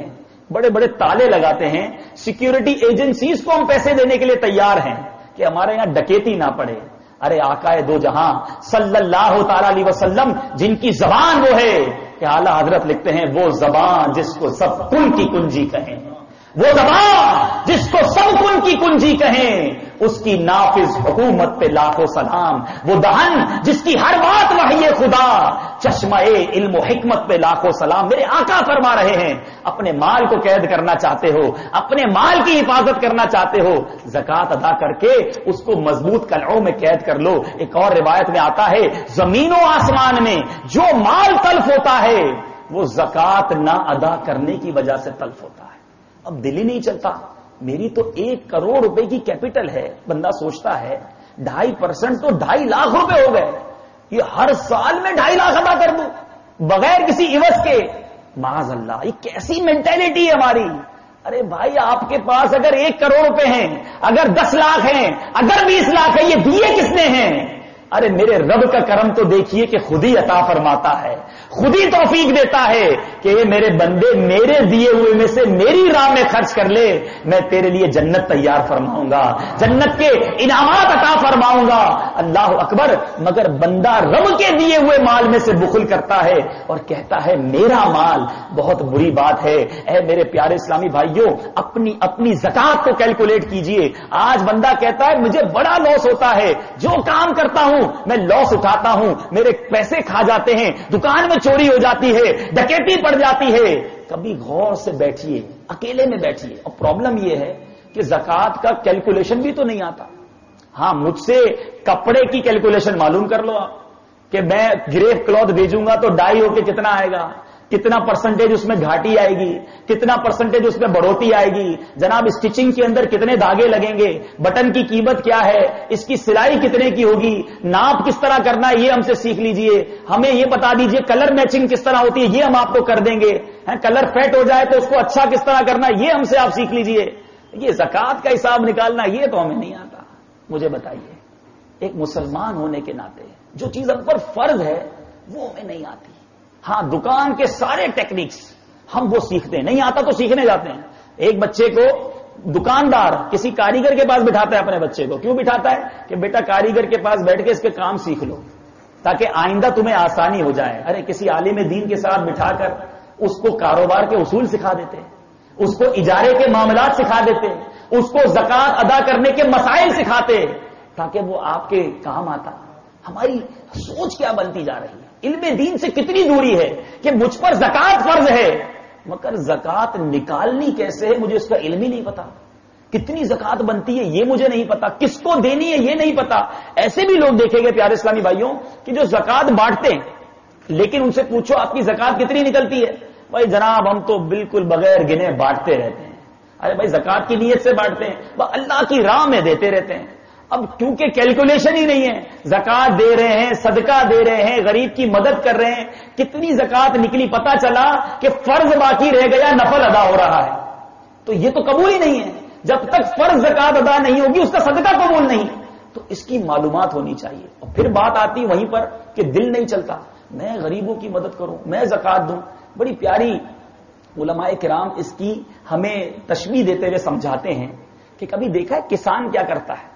بڑے بڑے تالے لگاتے ہیں، سیکیورٹی ایجنسیز کو ہم پیسے دینے کے لیے تیار ہیں کہ ہمارے یہاں ڈکیتی نہ پڑے. ارے آقا دو جہاں صلی اللہ تعالی علیہ وسلم جن کی زبان وہ ہے کہ اعلیٰ حضرت لکھتے ہیں وہ زبان جس کو سب کن کی کنجی کہیں، وہ زبان جس کو سب کن کی کنجی کہیں، اس کی نافذ حکومت پہ لاکھوں سلام. وہ دہن جس کی ہر بات وحی خدا، چشمہ علم و حکمت پہ لاکھوں سلام. میرے آقا فرما رہے ہیں اپنے مال کو قید کرنا چاہتے ہو، اپنے مال کی حفاظت کرنا چاہتے ہو، زکات ادا کر کے اس کو مضبوط قلعوں میں قید کر لو. ایک اور روایت میں آتا ہے زمین و آسمان میں جو مال تلف ہوتا ہے وہ زکات نہ ادا کرنے کی وجہ سے تلف ہوتا ہے. اب دل ہی نہیں چلتا. میری تو ایک کروڑ روپے کی کیپٹل ہے، بندہ سوچتا ہے ڈھائی پرسنٹ تو ڈھائی لاکھ روپے ہو گئے، یہ ہر سال میں ڈھائی لاکھ ادا کر دوں بغیر کسی عوض کے. معاذ اللہ، یہ کیسی مینٹلٹی ہے ہماری. ارے بھائی آپ کے پاس اگر ایک کروڑ روپے ہیں، اگر دس لاکھ ہیں، اگر بیس لاکھ ہیں، یہ دیے کس نے ہیں؟ ارے میرے رب کا کرم تو دیکھیے کہ خود ہی عطا فرماتا ہے، خود ہی توفیق دیتا ہے کہ یہ میرے بندے میرے دیے ہوئے میں سے میری راہ میں خرچ کر لے، میں تیرے لیے جنت تیار فرماؤں گا، جنت کے انعامات عطا فرماؤں گا. اللہ اکبر. مگر بندہ رب کے دیے ہوئے مال میں سے بخل کرتا ہے اور کہتا ہے میرا مال. بہت بری بات ہے. اے میرے پیارے اسلامی بھائیوں، اپنی اپنی زکات کو کیلکولیٹ کیجئے. آج بندہ کہتا ہے مجھے بڑا لاس ہوتا ہے، جو کام کرتا ہوں میں لاس اٹھاتا ہوں، میرے پیسے کھا جاتے ہیں، دکان میں چوری ہو جاتی ہے، ڈکیتی پڑ جاتی ہے. کبھی غور سے بیٹھیے، اکیلے میں بیٹھیے. اور پرابلم یہ ہے کہ زکات کا کیلکولیشن بھی تو نہیں آتا. ہاں مجھ سے کپڑے کی کیلکولیشن معلوم کر لو آپ کہ میں گریپ کلوتھ بھیجوں گا تو ڈائی ہو کے کتنا آئے گا، کتنا پرسنٹیج اس میں گھاٹی آئے گی، کتنا پرسنٹیج اس میں بڑھوتی آئے گی، جناب اسٹچنگ کے اندر کتنے دھاگے لگیں گے، بٹن کی قیمت کیا ہے، اس کی سلائی کتنے کی ہوگی، ناپ کس طرح کرنا ہے یہ ہم سے سیکھ لیجئے، ہمیں یہ بتا دیجئے کلر میچنگ کس طرح ہوتی ہے یہ ہم آپ کو کر دیں گے، کلر فیٹ ہو جائے تو اس کو اچھا کس طرح کرنا ہے یہ ہم سے آپ سیکھ لیجئے. یہ زکات کا حساب نکالنا یہ تو ہمیں نہیں آتا. مجھے بتائیے ایک مسلمان ہونے کے ناطے جو چیز ہم پر فرض ہے وہ ہمیں نہیں آتی. ہاں دکان کے سارے ٹیکنکس ہم وہ سیکھتے ہیں، نہیں آتا تو سیکھنے جاتے ہیں. ایک بچے کو دکاندار کسی کاریگر کے پاس بٹھاتا ہے اپنے بچے کو، کیوں بٹھاتا ہے کہ بیٹا کاریگر کے پاس بیٹھ کے اس کے کام سیکھ لو تاکہ آئندہ تمہیں آسانی ہو جائے. ارے کسی عالم دین کے ساتھ بٹھا کر اس کو کاروبار کے اصول سکھا دیتے ہیں، اس کو اجارے کے معاملات سکھا دیتے ہیں، اس کو زکات ادا کرنے کے مسائل سکھاتے تاکہ وہ آپ کے کام آتا. ہماری سوچ کیا بنتی جا رہی ہے، علم دین سے کتنی دوری ہے کہ مجھ پر زکات فرض ہے مگر زکات نکالنی کیسے ہے مجھے اس کا علم ہی نہیں پتا. کتنی زکات بنتی ہے یہ مجھے نہیں پتا، کس کو دینی ہے یہ نہیں پتا. ایسے بھی لوگ دیکھیں گے پیارے اسلامی بھائیوں کہ جو زکات بانٹتے ہیں لیکن ان سے پوچھو آپ کی زکات کتنی نکلتی ہے، بھائی جناب ہم تو بالکل بغیر گنے بانٹتے رہتے ہیں. ارے بھائی زکات کی نیت سے بانٹتے ہیں، وہ اللہ کی راہ میں دیتے رہتے ہیں. اب کیونکہ کیلکولیشن ہی نہیں ہے، زکات دے رہے ہیں، صدقہ دے رہے ہیں، غریب کی مدد کر رہے ہیں، کتنی زکات نکلی پتا چلا کہ فرض باقی رہ گیا، نفل ادا ہو رہا ہے. تو یہ تو قبول ہی نہیں ہے. جب تک فرض زکات ادا نہیں ہوگی اس کا صدقہ قبول نہیں. تو اس کی معلومات ہونی چاہیے. اور پھر بات آتی وہیں پر کہ دل نہیں چلتا میں غریبوں کی مدد کروں، میں زکات دوں. بڑی پیاری علماء کرام اس کی ہمیں تشبیہ دیتے ہوئے سمجھاتے ہیں کہ کبھی دیکھا ہے کسان کیا کرتا ہے.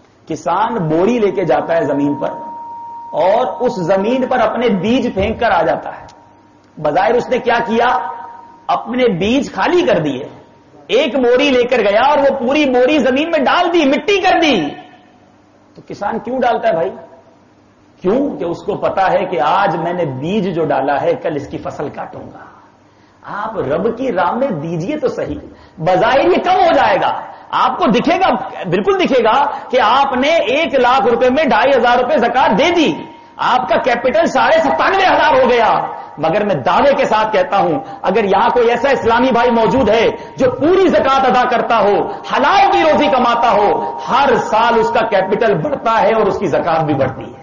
کسان بوری لے کے جاتا ہے زمین پر اور اس زمین پر اپنے بیج پھینک کر آ جاتا ہے. بظاہر اس نے کیا کیا، اپنے بیج خالی کر دیے، ایک بوری لے کر گیا اور وہ پوری بوری زمین میں ڈال دی، مٹی کر دی. تو کسان کیوں ڈالتا ہے بھائی؟ کیوں کہ اس کو پتا ہے کہ آج میں نے بیج جو ڈالا ہے کل اس کی فصل کاٹوں گا. آپ رب کی راہ میں دیجئے تو صحیح، بظاہر یہ کم ہو جائے گا، آپ کو دکھے گا، بالکل دکھے گا کہ آپ نے ایک لاکھ روپے میں ڈھائی ہزار روپے زکات دے دی، آپ کا کیپٹل ساڑھے ستانوے ہزار ہو گیا. مگر میں دعوے کے ساتھ کہتا ہوں اگر یہاں کوئی ایسا اسلامی بھائی موجود ہے جو پوری زکات ادا کرتا ہو، حلال کی روزی کماتا ہو، ہر سال اس کا کیپٹل بڑھتا ہے اور اس کی زکات بھی بڑھتی ہے.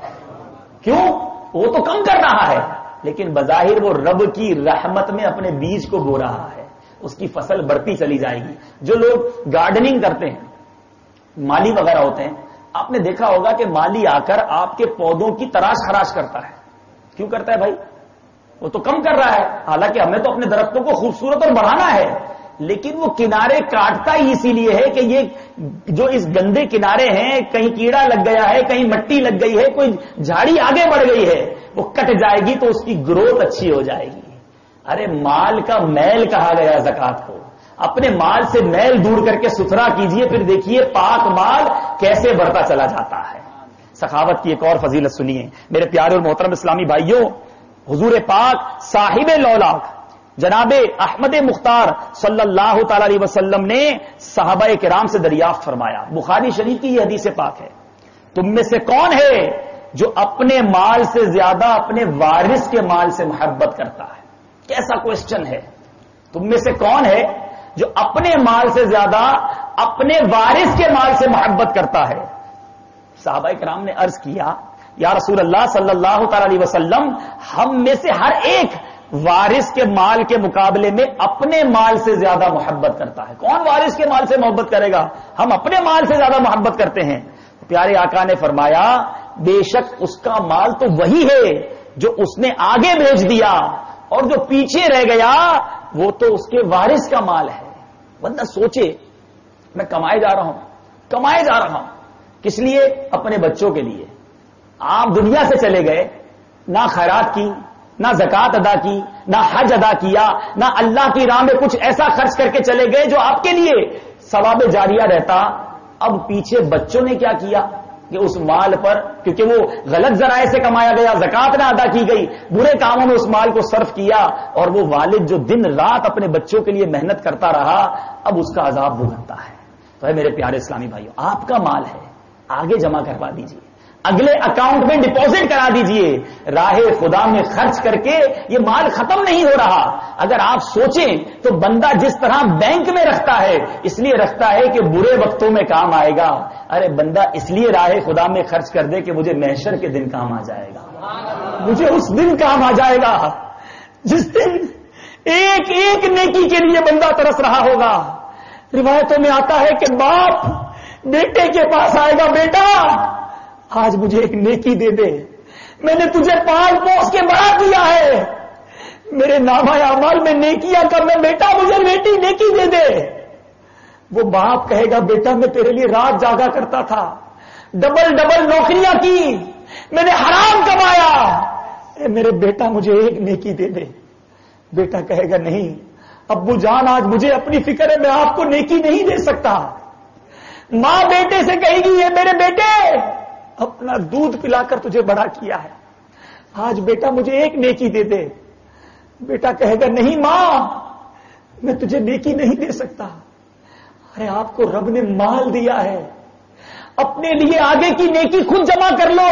کیوں؟ وہ تو کم کر رہا ہے لیکن بظاہر وہ رب کی رحمت میں اپنے بیج کو بو رہا ہے، اس کی فصل بڑھتی چلی جائے گی. جو لوگ گارڈننگ کرتے ہیں، مالی وغیرہ ہوتے ہیں، آپ نے دیکھا ہوگا کہ مالی آ کر آپ کے پودوں کی تراش خراش کرتا ہے. کیوں کرتا ہے بھائی؟ وہ تو کم کر رہا ہے، حالانکہ ہمیں تو اپنے درختوں کو خوبصورت اور بڑھانا ہے، لیکن وہ کنارے کاٹتا ہی اسی لیے ہے کہ یہ جو اس گندے کنارے ہیں، کہیں کیڑا لگ گیا ہے، کہیں مٹی لگ گئی ہے، کوئی جھاڑی آگے بڑھ گئی ہے، وہ کٹ جائے گی تو اس کی گروتھ اچھی ہو جائے گی۔ ارے مال کا میل کہا گیا زکات کو، اپنے مال سے میل دور کر کے ستھرا کیجئے، پھر دیکھیے پاک مال کیسے بڑھتا چلا جاتا ہے۔ سخاوت کی ایک اور فضیلت سنیے میرے پیارے اور محترم اسلامی بھائیوں، حضور پاک صاحب لولاک جناب احمد مختار صلی اللہ تعالی علیہ وسلم نے صحابہ کرام سے دریافت فرمایا، بخاری شریف کی یہ حدیث پاک ہے، تم میں سے کون ہے جو اپنے مال سے زیادہ اپنے وارث کے مال سے محبت کرتا ہے؟ کیسا کوشچن ہے، تم میں سے کون ہے جو اپنے مال سے زیادہ اپنے وارث کے مال سے محبت کرتا ہے؟ صحابہ کرام نے عرض کیا، یا رسول اللہ صلی اللہ تعالی علیہ وسلم، ہم میں سے ہر ایک وارث کے مال کے مقابلے میں اپنے مال سے زیادہ محبت کرتا ہے۔ کون وارث کے مال سے محبت کرے گا؟ ہم اپنے مال سے زیادہ محبت کرتے ہیں۔ پیارے آقا نے فرمایا، بے شک اس کا مال تو وہی ہے جو اس نے آگے بھیج دیا، اور جو پیچھے رہ گیا وہ تو اس کے وارث کا مال ہے۔ بندہ سوچے، میں کمائے جا رہا ہوں کمائے جا رہا ہوں کس لیے؟ اپنے بچوں کے لیے۔ آپ دنیا سے چلے گئے، نہ خیرات کی، نہ زکات ادا کی، نہ حج ادا کیا، نہ اللہ کی راہ میں کچھ ایسا خرچ کر کے چلے گئے جو آپ کے لیے ثواب جاریہ رہتا۔ اب پیچھے بچوں نے کیا کیا کہ اس مال پر، کیونکہ وہ غلط ذرائع سے کمایا گیا، زکات نہ ادا کی گئی، برے کاموں میں اس مال کو صرف کیا، اور وہ والد جو دن رات اپنے بچوں کے لیے محنت کرتا رہا، اب اس کا عذاب بھگتتا ہے۔ تو ہے میرے پیارے اسلامی بھائیوں، آپ کا مال ہے، آگے جمع کروا دیجیے، اگلے اکاؤنٹ میں ڈپوزٹ کرا دیجئے، راہ خدا میں خرچ کر کے یہ مال ختم نہیں ہو رہا۔ اگر آپ سوچیں تو بندہ جس طرح بینک میں رکھتا ہے اس لیے رکھتا ہے کہ برے وقتوں میں کام آئے گا، ارے بندہ اس لیے راہ خدا میں خرچ کر دے کہ مجھے محشر کے دن کام آ جائے گا، مجھے اس دن کام آ جائے گا جس دن ایک ایک نیکی کے لیے بندہ ترس رہا ہوگا۔ روایتوں میں آتا ہے کہ باپ بیٹے کے پاس آئے گا، بیٹا آج مجھے ایک نیکی دے دے، میں نے تجھے پال پوس کے بڑا کیا ہے، میرے نامہ اعمال میں نیکیاں کر میں، بیٹا مجھے بیٹی نیکی دے دے۔ وہ باپ کہے گا، بیٹا میں تیرے لیے رات جاگا کرتا تھا، ڈبل ڈبل نوکریاں کی، میں نے حرام کمایا، اے میرے بیٹا مجھے ایک نیکی دے دے۔ بیٹا کہے گا، نہیں ابو جان آج مجھے اپنی فکر ہے، میں آپ کو نیکی نہیں دے سکتا۔ ماں بیٹے سے کہے گی، یہ میرے بیٹے اپنا دودھ پلا کر تجھے بڑا کیا ہے، آج بیٹا مجھے ایک نیکی دے دے۔ بیٹا کہے گا، نہیں ماں میں تجھے نیکی نہیں دے سکتا۔ ارے آپ کو رب نے مال دیا ہے، اپنے لیے آگے کی نیکی خود جمع کر لو،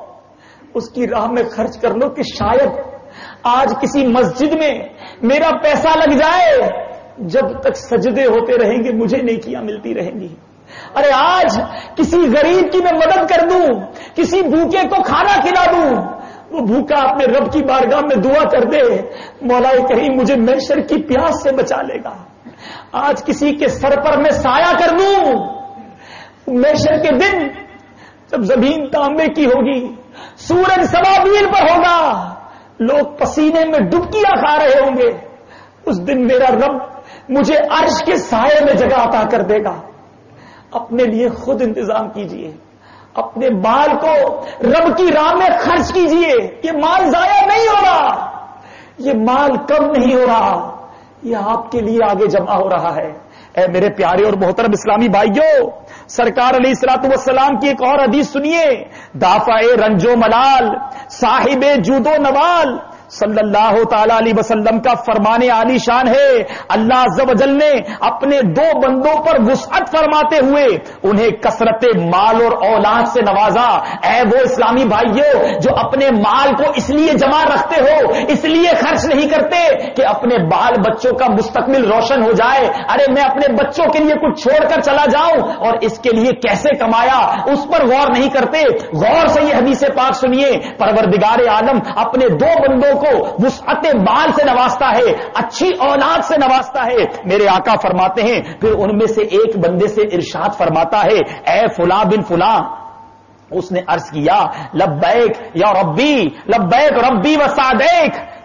اس کی راہ میں خرچ کر لو کہ شاید آج کسی مسجد میں میرا پیسہ لگ جائے، جب تک سجدے ہوتے رہیں گے مجھے نیکیاں ملتی رہیں گی۔ ارے آج کسی غریب کی میں مدد کر دوں، کسی بھوکے کو کھانا کھلا دوں، وہ بھوکا اپنے رب کی بارگاہ میں دعا کر دے، مولا کریم مجھے محشر کی پیاس سے بچا لے گا۔ آج کسی کے سر پر میں سایہ کر دوں، محشر کے دن جب زمین تانبے کی ہوگی، سورج سوابیل پر ہوگا، لوگ پسینے میں ڈبکیاں کھا رہے ہوں گے، اس دن میرا رب مجھے عرش کے سائے میں جگہ عطا کر دے گا۔ اپنے لیے خود انتظام کیجئے، اپنے مال کو رب کی راہ میں خرچ کیجئے، یہ مال ضائع نہیں ہو رہا، یہ مال کم نہیں ہو رہا، یہ آپ کے لیے آگے جمع ہو رہا ہے۔ اے میرے پیارے اور محترم اسلامی بھائیوں، سرکار علیہ الصلوۃ والسلام کی ایک اور حدیث سنیے، دافع رنج و ملال، صاحب جود و نوال صلی اللہ تعالی علیہ وسلم کا فرمان عالی شان ہے۔ اللہ عز و جل نے اپنے دو بندوں پر وسعت فرماتے ہوئے انہیں کثرت مال اور اولاد سے نوازا۔ اے وہ اسلامی بھائیوں جو اپنے مال کو اس لیے جمع رکھتے ہو، اس لیے خرچ نہیں کرتے کہ اپنے بال بچوں کا مستقبل روشن ہو جائے، ارے میں اپنے بچوں کے لیے کچھ چھوڑ کر چلا جاؤں اور اس کے لیے کیسے کمایا اس پر غور نہیں کرتے۔ غور سے یہ حدیث پاک سنیے، پروردگار عالم اپنے دو بندوں کو وسعت مال سے نوازتا ہے، اچھی اولاد سے نوازتا ہے۔ میرے آقا فرماتے ہیں پھر ان میں سے ایک بندے سے ارشاد فرماتا ہے، اے فلاں بن فلاں، اس نے عرض کیا لبیک یا ربی، لبیک ربی و سعدیک،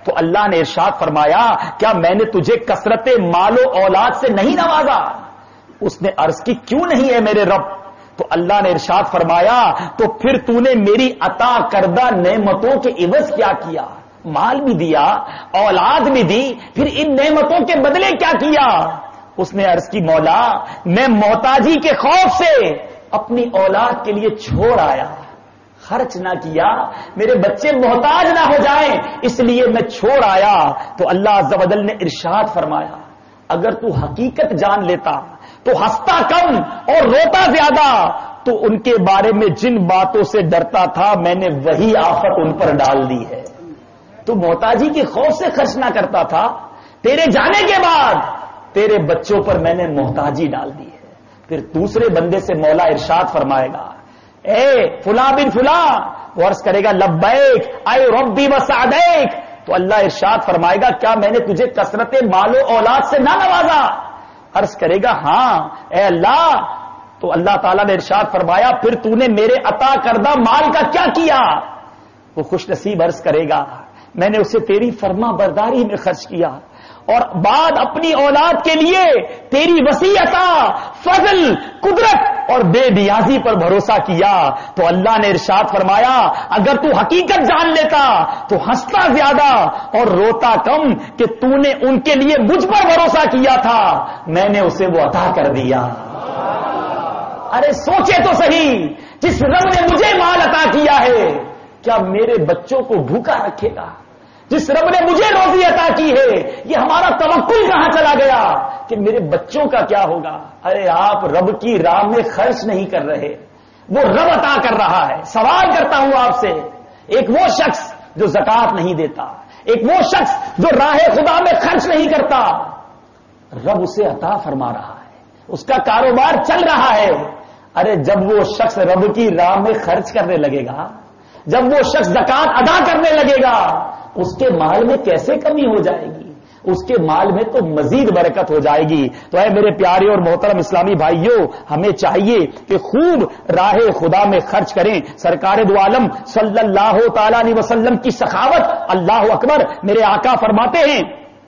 تو اللہ نے ارشاد فرمایا کیا میں نے تجھے کثرت مال و اولاد سے نہیں نوازا؟ اس نے عرض کی کیوں نہیں ہے میرے رب؟ تو اللہ نے ارشاد فرمایا تو پھر تو نے میری عطا کردہ نعمتوں کے عوض کیا کیا؟ مال بھی دیا، اولاد بھی دی، پھر ان نعمتوں کے بدلے کیا کیا؟ اس نے عرض کی مولا میں محتاجی کے خوف سے اپنی اولاد کے لیے چھوڑ آیا، خرچ نہ کیا، میرے بچے محتاج نہ ہو جائیں اس لیے میں چھوڑ آیا۔ تو اللہ عز و جل نے ارشاد فرمایا اگر تو حقیقت جان لیتا تو ہنستا کم اور روتا زیادہ، تو ان کے بارے میں جن باتوں سے ڈرتا تھا میں نے وہی آفت ان پر ڈال دی ہے۔ تو محتاجی کے خوف سے خرچ نہ کرتا تھا، تیرے جانے کے بعد تیرے بچوں پر میں نے محتاجی ڈال دی ہے۔ پھر دوسرے بندے سے مولا ارشاد فرمائے گا اے فلاں بن فلاں، وہ عرض کرے گا لبیک اے ربی وسعدیک، تو اللہ ارشاد فرمائے گا کیا میں نے تجھے کثرت مال و اولاد سے نہ نوازا؟ عرض کرے گا ہاں اے اللہ۔ تو اللہ تعالیٰ نے ارشاد فرمایا پھر تو نے میرے عطا کردہ مال کا کیا کیا؟ وہ خوش نصیب عرض کرے گا میں نے اسے تیری فرما برداری میں خرچ کیا، اور بعد اپنی اولاد کے لیے تیری وسیع عطا، فضل، قدرت اور بے نیازی پر بھروسہ کیا۔ تو اللہ نے ارشاد فرمایا اگر تو حقیقت جان لیتا تو ہنستا زیادہ اور روتا کم کہ تو نے ان کے لیے مجھ پر بھروسہ کیا تھا، میں نے اسے وہ عطا کر دیا۔ ارے سوچے تو صحیح، جس رب نے مجھے مال عطا کیا ہے کیا میرے بچوں کو بھوکا رکھے گا؟ جس رب نے مجھے روزی عطا کی ہے یہ ہمارا توکل کہاں چلا گیا کہ میرے بچوں کا کیا ہوگا؟ ارے آپ رب کی راہ میں خرچ نہیں کر رہے، وہ رب عطا کر رہا ہے۔ سوال کرتا ہوں آپ سے، ایک وہ شخص جو زکوٰۃ نہیں دیتا، ایک وہ شخص جو راہ خدا میں خرچ نہیں کرتا، رب اسے عطا فرما رہا ہے، اس کا کاروبار چل رہا ہے۔ ارے جب وہ شخص رب کی راہ میں خرچ کرنے لگے گا، جب وہ شخص زکوٰۃ ادا کرنے لگے گا، اس کے مال میں کیسے کمی ہو جائے گی؟ اس کے مال میں تو مزید برکت ہو جائے گی۔ تو اے میرے پیارے اور محترم اسلامی بھائیوں، ہمیں چاہیے کہ خوب راہ خدا میں خرچ کریں۔ سرکار دو عالم صلی اللہ تعالی علیہ وسلم کی سخاوت، اللہ اکبر، میرے آقا فرماتے ہیں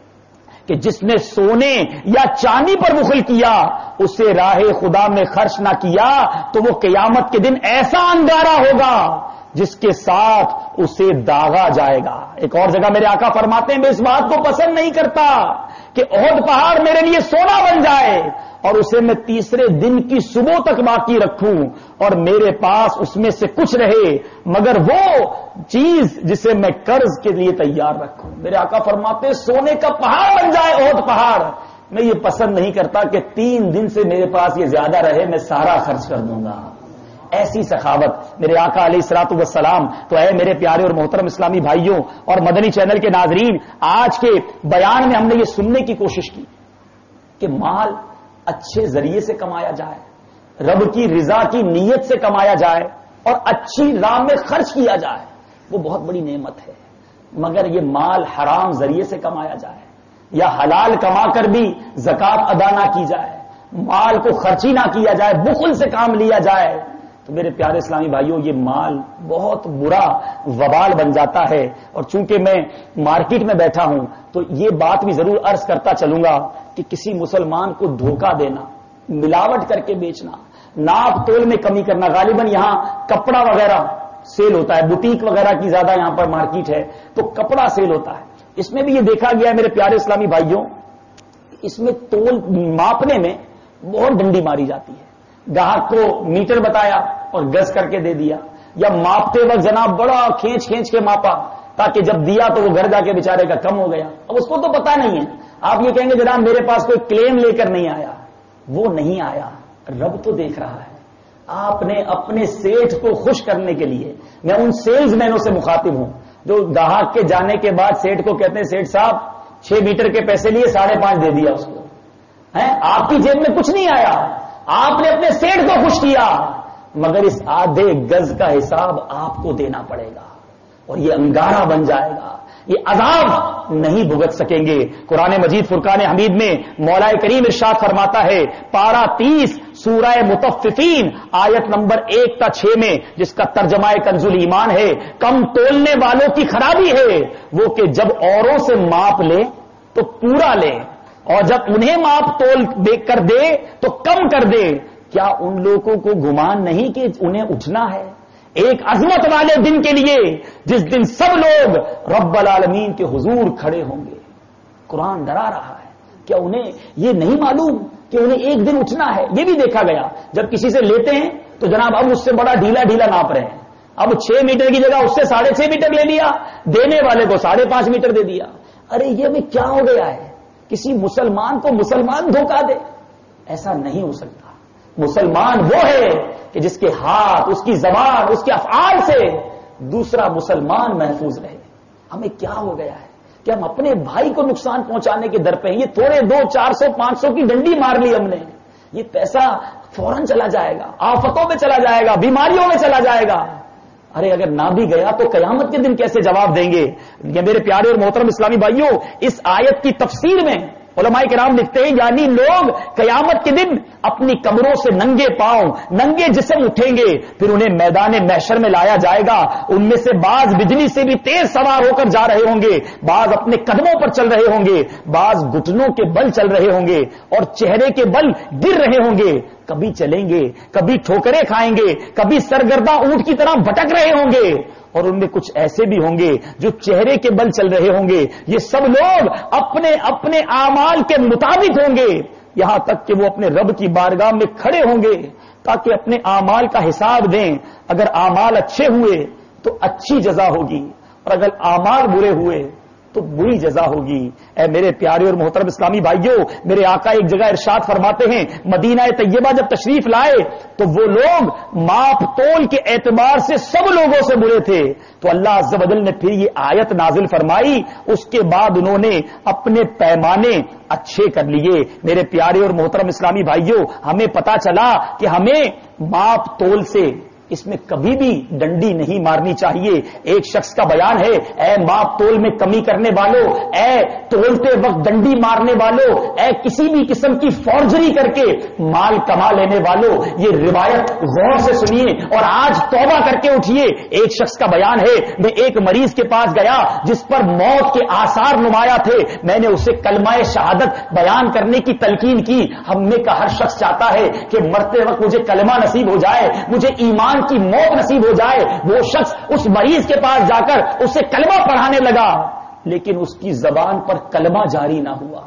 کہ جس نے سونے یا چاندی پر بخل کیا، اسے راہ خدا میں خرچ نہ کیا تو وہ قیامت کے دن ایسا انگارہ ہوگا جس کے ساتھ اسے داغا جائے گا۔ ایک اور جگہ میرے آقا فرماتے ہیں میں اس بات کو پسند نہیں کرتا کہ احد پہاڑ میرے لیے سونا بن جائے اور اسے میں تیسرے دن کی صبح تک باقی رکھوں اور میرے پاس اس میں سے کچھ رہے مگر وہ چیز جسے میں قرض کے لیے تیار رکھوں۔ میرے آقا فرماتے ہیں سونے کا پہاڑ بن جائے احد پہاڑ، میں یہ پسند نہیں کرتا کہ تین دن سے میرے پاس یہ زیادہ رہے، میں سارا خرچ کر دوں گا۔ ایسی سخاوت میرے آقا علیہ الصلوۃ والسلام۔ تو اے میرے پیارے اور محترم اسلامی بھائیوں اور مدنی چینل کے ناظرین، آج کے بیان میں ہم نے یہ سننے کی کوشش کی کہ مال اچھے ذریعے سے کمایا جائے، رب کی رضا کی نیت سے کمایا جائے اور اچھی راہ میں خرچ کیا جائے، وہ بہت بڑی نعمت ہے۔ مگر یہ مال حرام ذریعے سے کمایا جائے یا حلال کما کر بھی زکوٰۃ ادا نہ کی جائے، مال کو خرچی نہ کیا جائے، بخل سے کام لیا جائے، تو میرے پیارے اسلامی بھائیوں یہ مال بہت برا وبال بن جاتا ہے۔ اور چونکہ میں مارکیٹ میں بیٹھا ہوں تو یہ بات بھی ضرور عرض کرتا چلوں گا کہ کسی مسلمان کو دھوکہ دینا، ملاوٹ کر کے بیچنا، ناپ تول میں کمی کرنا، غالباً یہاں کپڑا وغیرہ سیل ہوتا ہے، بوتیک وغیرہ کی زیادہ یہاں پر مارکیٹ ہے تو کپڑا سیل ہوتا ہے، اس میں بھی یہ دیکھا گیا ہے میرے پیارے اسلامی بھائیوں، اس میں تول ماپنے میں بہت ڈنڈی ماری جاتی ہے۔ گاہک کو میٹر بتایا اور گز کر کے دے دیا، یا ماپتے وقت جناب بڑا کھینچ کھینچ کے ماپا تاکہ جب دیا تو وہ گھر جا کے بیچارے کا کم ہو گیا۔ اب اس کو تو پتا نہیں ہے، آپ یہ کہیں گے جناب میرے پاس کوئی کلیم لے کر نہیں آیا، وہ نہیں آیا، رب تو دیکھ رہا ہے۔ آپ نے اپنے سیٹھ کو خوش کرنے کے لیے، میں ان سیلز مینوں سے مخاطب ہوں جو گاہک کے جانے کے بعد سیٹھ کو کہتے ہیں سیٹھ صاحب چھ میٹر کے پیسے لیے ساڑھے پانچ دے دیا اس کو، ہے آپ کی جیب میں کچھ نہیں آیا، آپ نے اپنے سیٹھ کو خوش کیا، مگر اس آدھے گز کا حساب آپ کو دینا پڑے گا اور یہ انگارہ بن جائے گا۔ یہ عذاب نہیں بھگت سکیں گے. قرآن مجید فرقان حمید میں مولا کریم ارشاد فرماتا ہے پارہ تیس سورہ مطففین آیت نمبر ایک تا چھ میں، جس کا ترجمہ کنز الایمان ہے، کم تولنے والوں کی خرابی ہے وہ کہ جب اوروں سے ماپ لے تو پورا لے، اور جب انہیں ماپ تول کر دے تو کم کر دے. کیا ان لوگوں کو گمان نہیں کہ انہیں اٹھنا ہے ایک عظمت والے دن کے لیے، جس دن سب لوگ رب العالمین کے حضور کھڑے ہوں گے. قرآن ڈرا رہا ہے. کیا انہیں یہ نہیں معلوم کہ انہیں ایک دن اٹھنا ہے؟ یہ بھی دیکھا گیا جب کسی سے لیتے ہیں تو جناب اب اس سے بڑا ڈھیلا ڈھیلا ناپ رہے ہیں، اب چھ میٹر کی جگہ اس سے ساڑھے چھ میٹر لے لیا، دینے والے کو ساڑھے پانچ میٹر دے دیا. ارے یہ ہمیں کیا ہو گیا ہے؟ کسی مسلمان کو مسلمان دھوکہ دے؟ ایسا نہیں ہو سکتا. مسلمان وہ ہے کہ جس کے ہاتھ، اس کی زبان، اس کے افعال سے دوسرا مسلمان محفوظ رہے. ہمیں کیا ہو گیا ہے کہ ہم اپنے بھائی کو نقصان پہنچانے کے در پہ ہیں. یہ تھوڑے دو چار سو پانچ سو کی ڈنڈی مار لی ہم نے، یہ پیسہ فوراً چلا جائے گا، آفتوں میں چلا جائے گا، بیماریوں میں چلا جائے گا. ارے اگر نہ بھی گیا تو قیامت کے دن کیسے جواب دیں گے؟ یہ میرے پیارے اور محترم اسلامی بھائیوں، اس آیت کی تفسیر میں علماء کرام لکھتے ہیں یعنی لوگ قیامت کے دن اپنی کمروں سے ننگے پاؤں، ننگے جسم اٹھیں گے، پھر انہیں میدان محشر میں لایا جائے گا. ان میں سے بعض بجلی سے بھی تیز سوار ہو کر جا رہے ہوں گے، بعض اپنے قدموں پر چل رہے ہوں گے، بعض گھٹنوں کے بل چل رہے ہوں گے اور چہرے کے بل گر رہے ہوں گے. کبھی چلیں گے، کبھی ٹھوکریں کھائیں گے، کبھی سرگردہ اونٹ کی طرح بھٹک رہے ہوں گے، اور ان میں کچھ ایسے بھی ہوں گے جو چہرے کے بل چل رہے ہوں گے. یہ سب لوگ اپنے اپنے اعمال کے مطابق ہوں گے، یہاں تک کہ وہ اپنے رب کی بارگاہ میں کھڑے ہوں گے تاکہ اپنے اعمال کا حساب دیں. اگر اعمال اچھے ہوئے تو اچھی جزا ہوگی، اور اگر اعمال برے ہوئے تو بری جزا ہوگی. اے میرے پیارے اور محترم اسلامی بھائیوں، میرے آقا ایک جگہ ارشاد فرماتے ہیں مدینہ طیبہ جب تشریف لائے تو وہ لوگ ماپ تول کے اعتبار سے سب لوگوں سے برے تھے. تو اللہ عز و جل نے پھر یہ آیت نازل فرمائی، اس کے بعد انہوں نے اپنے پیمانے اچھے کر لیے. میرے پیارے اور محترم اسلامی بھائیوں، ہمیں پتا چلا کہ ہمیں ماپ تول سے اس میں کبھی بھی ڈنڈی نہیں مارنی چاہیے. ایک شخص کا بیان ہے اے ماپ تول میں کمی کرنے والوں، اے تولتے وقت ڈنڈی مارنے والوں، اے کسی بھی قسم کی فورجری کر کے مال کما لینے والوں، یہ روایت غور سے سنیے اور آج توبہ کر کے اٹھیے. ایک شخص کا بیان ہے میں ایک مریض کے پاس گیا جس پر موت کے آثار نمایاں تھے. میں نے اسے کلمہ شہادت بیان کرنے کی تلقین کی. ہم میں کا ہر شخص چاہتا ہے کہ مرتے وقت مجھے کلمہ نصیب ہو جائے، مجھے ایمان کی موت نصیب ہو جائے. وہ شخص اس مریض کے پاس جا کر اسے کلمہ پڑھانے لگا، لیکن اس کی زبان پر کلمہ جاری نہ ہوا.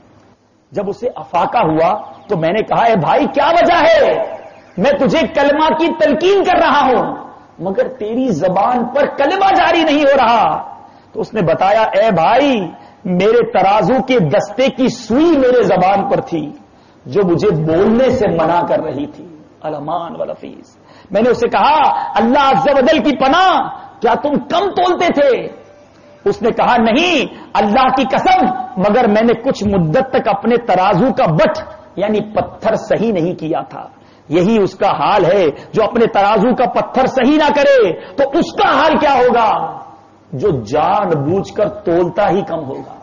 جب اسے افاقہ ہوا تو میں نے کہا اے بھائی کیا وجہ ہے؟ میں تجھے کلمہ کی تلقین کر رہا ہوں مگر تیری زبان پر کلمہ جاری نہیں ہو رہا. تو اس نے بتایا اے بھائی میرے ترازو کے دستے کی سوئی میرے زبان پر تھی جو مجھے بولنے سے منع کر رہی تھی. الامان والفیس. میں نے اسے کہا اللہ عز و جل کی پناہ کیا تم کم تولتے تھے؟ اس نے کہا نہیں اللہ کی قسم مگر میں نے کچھ مدت تک اپنے ترازو کا بٹ یعنی پتھر صحیح نہیں کیا تھا. یہی اس کا حال ہے جو اپنے ترازو کا پتھر صحیح نہ کرے تو اس کا حال کیا ہوگا؟ جو جان بوجھ کر تولتا ہی کم ہوگا.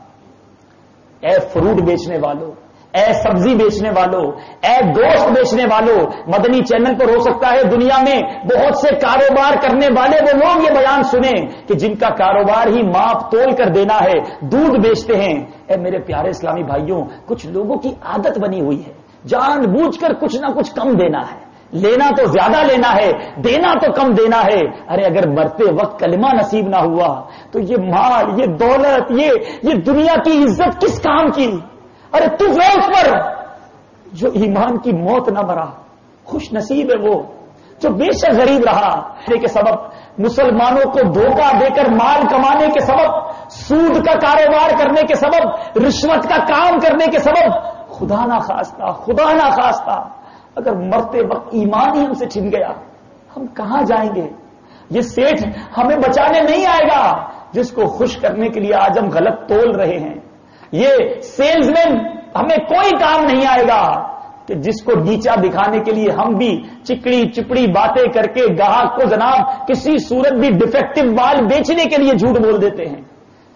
اے فروٹ بیچنے والوں، اے سبزی بیچنے والوں، اے گوشت بیچنے والوں، مدنی چینل پر ہو سکتا ہے دنیا میں بہت سے کاروبار کرنے والے وہ لوگ یہ بیان سنیں کہ جن کا کاروبار ہی ماپ تول کر دینا ہے، دودھ بیچتے ہیں. اے میرے پیارے اسلامی بھائیوں، کچھ لوگوں کی عادت بنی ہوئی ہے جان بوجھ کر کچھ نہ کچھ کم دینا ہے. لینا تو زیادہ لینا ہے، دینا تو کم دینا ہے. ارے اگر مرتے وقت کلمہ نصیب نہ ہوا تو یہ مال، یہ دولت، یہ یہ دنیا کی عزت کس کام کی؟ ارے تو اس پر جو ایمان کی موت نہ مرا، خوش نصیب ہے وہ جو بے شک غریب رہا کے سبب، مسلمانوں کو دھوکہ دے کر مال کمانے کے سبب، سود کا کاروبار کرنے کے سبب، رشوت کا کام کرنے کے سبب، خدا نہ خواستہ خدا نہ خواستہ اگر مرتے وقت ایمان ہی ہم سے چھن گیا، ہم کہاں جائیں گے؟ یہ سیٹھ ہمیں بچانے نہیں آئے گا جس کو خوش کرنے کے لیے آج ہم غلط تول رہے ہیں. یہ سیلز مین ہمیں کوئی کام نہیں آئے گا کہ جس کو نیچا دکھانے کے لیے ہم بھی چکڑی چپڑی باتیں کر کے گاہک کو جناب کسی صورت بھی ڈیفیکٹو مال بیچنے کے لیے جھوٹ بول دیتے ہیں.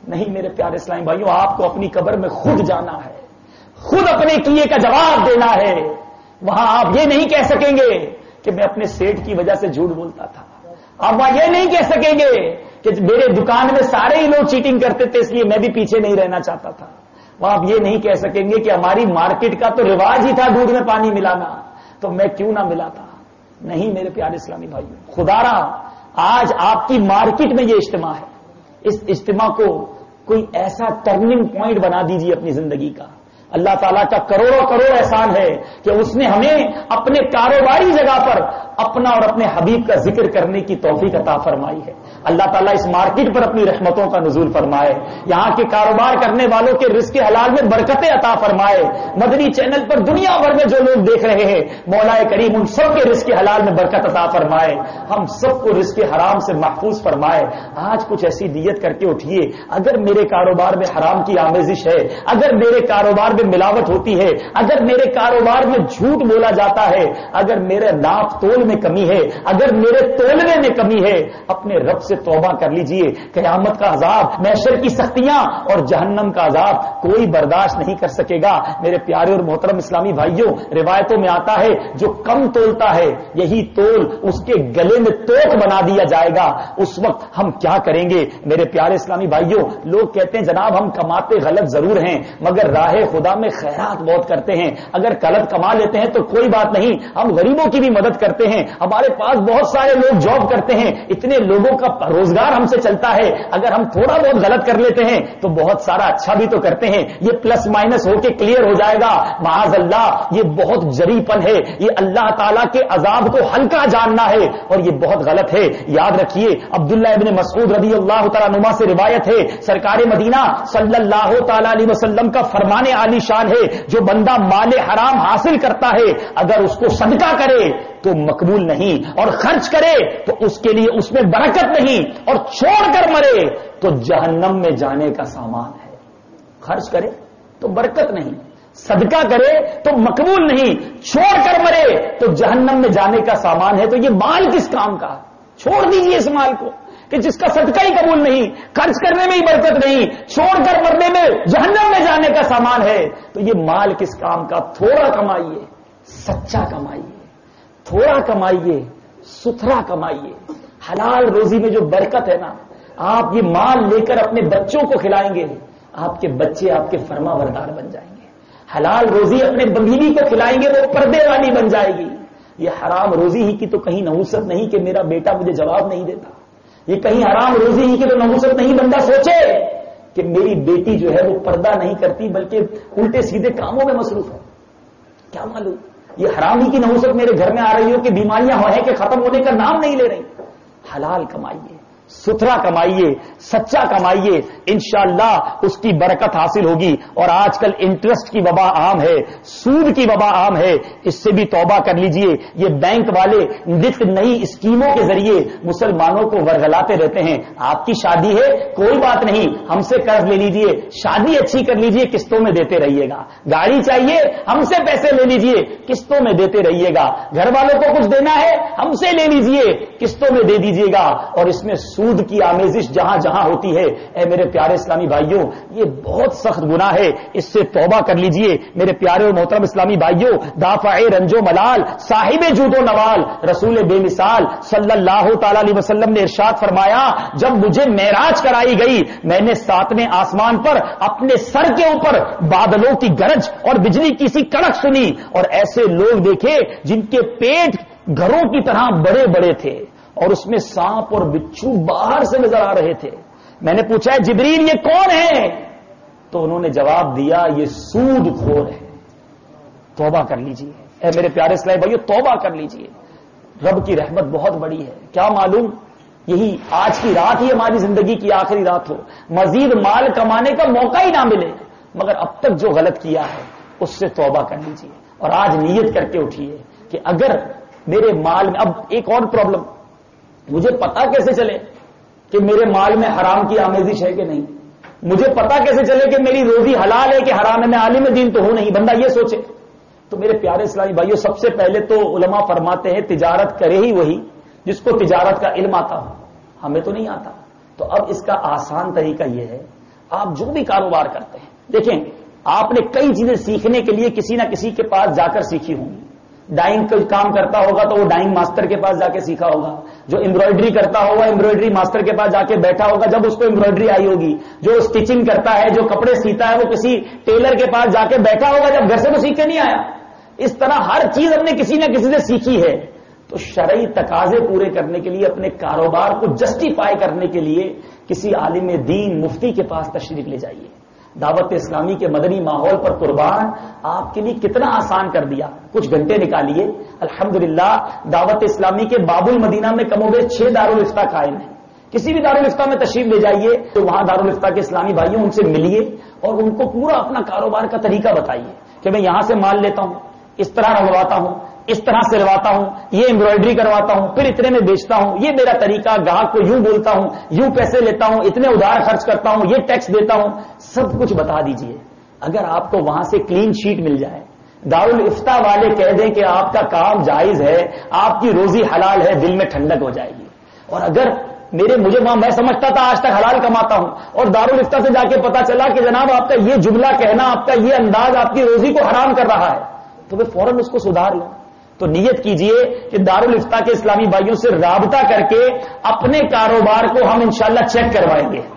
نہیں میرے پیارے اسلامی بھائیوں، آپ کو اپنی قبر میں خود جانا ہے، خود اپنے کیے کا جواب دینا ہے. وہاں آپ یہ نہیں کہہ سکیں گے کہ میں اپنے سیٹ کی وجہ سے جھوٹ بولتا تھا. آپ وہاں یہ نہیں کہہ سکیں گے کہ میرے دکان میں سارے ہی لوگ چیٹنگ کرتے تھے اس لیے میں بھی پیچھے نہیں رہنا چاہتا تھا. وہاں آپ یہ نہیں کہہ سکیں گے کہ ہماری مارکیٹ کا تو رواج ہی تھا دودھ میں پانی ملانا، تو میں کیوں نہ ملاتا. نہیں میرے پیارے اسلامی بھائیوں، خدا را آج آپ کی مارکیٹ میں یہ اجتماع ہے، اس اجتماع کو کوئی ایسا ٹرننگ پوائنٹ بنا دیجیے اپنی زندگی کا. اللہ تعالیٰ کا کروڑوں کروڑ احسان ہے کہ اس نے ہمیں اپنے کاروباری جگہ پر اپنا اور اپنے حبیب کا ذکر کرنے کی توفیق عطا فرمائی ہے. اللہ تعالیٰ اس مارکیٹ پر اپنی رحمتوں کا نزول فرمائے، یہاں کے کاروبار کرنے والوں کے رزق حلال میں برکتیں عطا فرمائے. مدنی چینل پر دنیا بھر میں جو لوگ دیکھ رہے ہیں مولا کریم ان سب کے رزق حلال میں برکت عطا فرمائے، ہم سب کو رزق حرام سے محفوظ فرمائے. آج کچھ ایسی نیت کر کے اٹھیے، اگر میرے کاروبار میں حرام کی آمیزش ہے، اگر میرے کاروبار میں ملاوٹ ہوتی ہے، اگر میرے کاروبار میں جھوٹ بولا جاتا ہے، اگر میرے ناپ تول میں کمی ہے، اگر میرے تولنے میں کمی ہے، اپنے رب سے توبہ کر لیجئے. قیامت کا عذاب، محشر کی سختیاں اور جہنم کا عذاب کوئی برداشت نہیں کر سکے گا. میرے پیارے اور محترم اسلامی بھائیوں، روایتوں میں آتا ہے جو کم تولتا ہے یہی تول اس کے گلے میں توک بنا دیا جائے گا. اس وقت ہم کیا کریں گے میرے پیارے اسلامی بھائیوں؟ لوگ کہتے ہیں جناب ہم کماتے غلط ضرور ہیں مگر راہ خدا میں خیرات بہت کرتے ہیں. اگر غلط کما لیتے ہیں تو کوئی بات نہیں، ہم غریبوں کی بھی مدد کرتے ہیں. ہمارے پاس بہت سارے لوگ جاب کرتے ہیں، اتنے لوگوں کا روزگار ہم سے چلتا ہے. اگر ہم تھوڑا بہت غلط کر لیتے ہیں تو بہت سارا اچھا بھی تو کرتے ہیں. یہ پلس مائنس ہو کے کلیئر ہو جائے گا. معاذ اللہ، یہ بہت جری پن ہے، یہ اللہ تعالیٰ کے عذاب کو ہلکا جاننا ہے اور یہ بہت غلط ہے. یاد رکھیے عبداللہ ابن مسعود رضی اللہ تعالیٰ عنہ سے روایت ہے، سرکار مدینہ صلی اللہ تعالیٰ علیہ وسلم کا فرمان عالی شان ہے، جو بندہ مال حرام حاصل کرتا ہے اگر اس کو صدقہ کرے تو مقبول نہیں، اور خرچ کرے تو اس کے لیے اس میں برکت نہیں، اور چھوڑ کر مرے تو جہنم میں جانے کا سامان ہے. خرچ کرے تو برکت نہیں، صدقہ کرے تو مقبول نہیں، چھوڑ کر مرے تو جہنم میں جانے کا سامان ہے. تو یہ مال کس کام کا؟ چھوڑ دیجئے اس مال کو کہ جس کا صدقہ ہی قبول نہیں، خرچ کرنے میں ہی برکت نہیں، چھوڑ کر مرنے میں جہنم میں جانے کا سامان ہے. تو یہ مال کس کام کا؟ تھوڑا کمائیے، سچا کمائیے، تھوڑا کمائیے، ستھرا کمائیے. حلال روزی میں جو برکت ہے نا، آپ یہ مال لے کر اپنے بچوں کو کھلائیں گے، آپ کے بچے آپ کے فرما بردار بن جائیں گے. حلال روزی اپنے بیوی کو کھلائیں گے، وہ پردے والی بن جائے گی. یہ حرام روزی ہی کی تو کہیں نحوست نہیں کہ میرا بیٹا مجھے جواب نہیں دیتا. یہ کہیں حرام روزی ہی کی تو نحوست نہیں بندہ سوچے کہ میری بیٹی جو ہے وہ پردہ نہیں کرتی بلکہ الٹے سیدھے کاموں میں مصروف ہے. کیا معلوم یہ حرام ہی کی نحوست میرے گھر میں آ رہی ہو کہ بیماریاں ہیں کہ ختم ہونے کا نام نہیں لے رہی. حلال کمائیے، ستھرا کمائیے، سچا کمائیے، انشاءاللہ اس کی برکت حاصل ہوگی. اور آج کل انٹرسٹ کی وبا عام ہے، سود کی وبا عام ہے، اس سے بھی توبہ کر لیجئے. یہ بینک والے نت نئی اسکیموں کے ذریعے مسلمانوں کو ورغلاتے رہتے ہیں. آپ کی شادی ہے کوئی بات نہیں، ہم سے قرض لے لیجئے، شادی اچھی کر لیجئے، قسطوں میں دیتے رہیے گا. گاڑی چاہیے ہم سے پیسے لے لیجئے، قسطوں میں دیتے رہیے گا. گھر والوں کو کچھ دینا ہے ہم سے لے لیجئے، قسطوں میں دے دیجئے گا. اور اس میں سود کی آمیزش جہاں جہاں ہوتی ہے، اے میرے پیارے اسلامی بھائیوں یہ بہت سخت گناہ ہے، اس سے توبہ کر لیجئے. میرے پیارے اور محترم اسلامی بھائیوں، دافع رنج و ملال، صاحب جود و نوال، رسول بے مثال صلی اللہ تعالی علیہ وسلم نے ارشاد فرمایا، جب مجھے معراج کرائی گئی میں نے ساتویں آسمان پر اپنے سر کے اوپر بادلوں کی گرج اور بجلی کی سی کڑک سنی، اور ایسے لوگ دیکھے جن کے پیٹ گھروں کی طرح بڑے بڑے تھے اور اس میں سانپ اور بچھو باہر سے نظر آ رہے تھے. میں نے پوچھا ہے جبریل یہ کون ہے؟ تو انہوں نے جواب دیا یہ سود خور ہے. توبہ کر لیجئے اے میرے پیارے اسلامی بھائیو، توبہ کر لیجئے. رب کی رحمت بہت بڑی ہے. کیا معلوم یہی آج کی رات ہی ہماری زندگی کی آخری رات ہو، مزید مال کمانے کا موقع ہی نہ ملے، مگر اب تک جو غلط کیا ہے اس سے توبہ کر لیجئے. اور آج نیت کر کے اٹھیے کہ اگر میرے مال میں، اب ایک اور پرابلم، مجھے پتا کیسے چلے کہ میرے مال میں حرام کی آمیزش ہے کہ نہیں؟ مجھے پتا کیسے چلے کہ میری روزی حلال ہے کہ حرام ہے؟ میں عالم دین تو ہوں نہیں. بندہ یہ سوچے. تو میرے پیارے اسلامی بھائیوں، سب سے پہلے تو علماء فرماتے ہیں تجارت کرے ہی وہی جس کو تجارت کا علم آتا ہو. ہمیں تو نہیں آتا. تو اب اس کا آسان طریقہ یہ ہے، آپ جو بھی کاروبار کرتے ہیں، دیکھیں آپ نے کئی چیزیں سیکھنے کے لیے کسی نہ کسی کے پاس جا کر سیکھی ہوں گی. ڈائنگ کا کام کرتا ہوگا تو وہ ڈائنگ ماسٹر کے پاس جا کے سیکھا ہوگا. جو امبرائڈری کرتا ہوگا امبرائڈری ماسٹر کے پاس جا کے بیٹھا ہوگا جب اس کو امبرائڈری آئی ہوگی. جو اسٹیچنگ کرتا ہے، جو کپڑے سیتا ہے، وہ کسی ٹیلر کے پاس جا کے بیٹھا ہوگا جب گھر سے تو سیکھ کے نہیں آیا. اس طرح ہر چیز ہم نے کسی نہ کسی سے سیکھی ہے. تو شرعی تقاضے پورے کرنے کے لیے، اپنے کاروبار کو جسٹیفائی کرنے کے لیے کسی عالم دین مفتی کے پاس تشریف لے جائیے. دعوت اسلامی کے مدنی ماحول پر قربان آپ کے لیے کتنا آسان کر دیا. کچھ گھنٹے نکالیے. الحمدللہ دعوت اسلامی کے باب المدینہ میں کم و بیش چھ دارالفتہ قائم ہیں. کسی بھی دارالفتہ میں تشریف لے جائیے تو وہاں دارالفتہ کے اسلامی بھائیوں ان سے ملیے اور ان کو پورا اپنا کاروبار کا طریقہ بتائیے کہ میں یہاں سے مال لیتا ہوں، اس طرح رنگواتا ہوں، اس طرح سلواتا ہوں، یہ امبرائڈری کرواتا ہوں، پھر اتنے میں بیچتا ہوں، یہ میرا طریقہ، گاہک کو یوں بولتا ہوں، یوں پیسے لیتا ہوں، اتنے ادھار خرچ کرتا ہوں، یہ ٹیکس دیتا ہوں. سب کچھ بتا دیجئے. اگر آپ کو وہاں سے کلین شیٹ مل جائے، دارالفتہ والے کہہ دیں کہ آپ کا کام جائز ہے، آپ کی روزی حلال ہے، دل میں ٹھنڈک ہو جائے گی. اور اگر میرے مجھے میں سمجھتا تھا آج تک حلال کماتا ہوں اور دارالفتہ سے جا کے پتا چلا کہ جناب آپ کا یہ جملہ کہنا، آپ کا یہ انداز آپ کی روزی کو حرام کر رہا ہے، تو میں فوراً اس کو سدھار لوں. تو نیت کیجئے کہ دارالفتہ کے اسلامی بھائیوں سے رابطہ کر کے اپنے کاروبار کو ہم انشاءاللہ چیک کروائیں گے.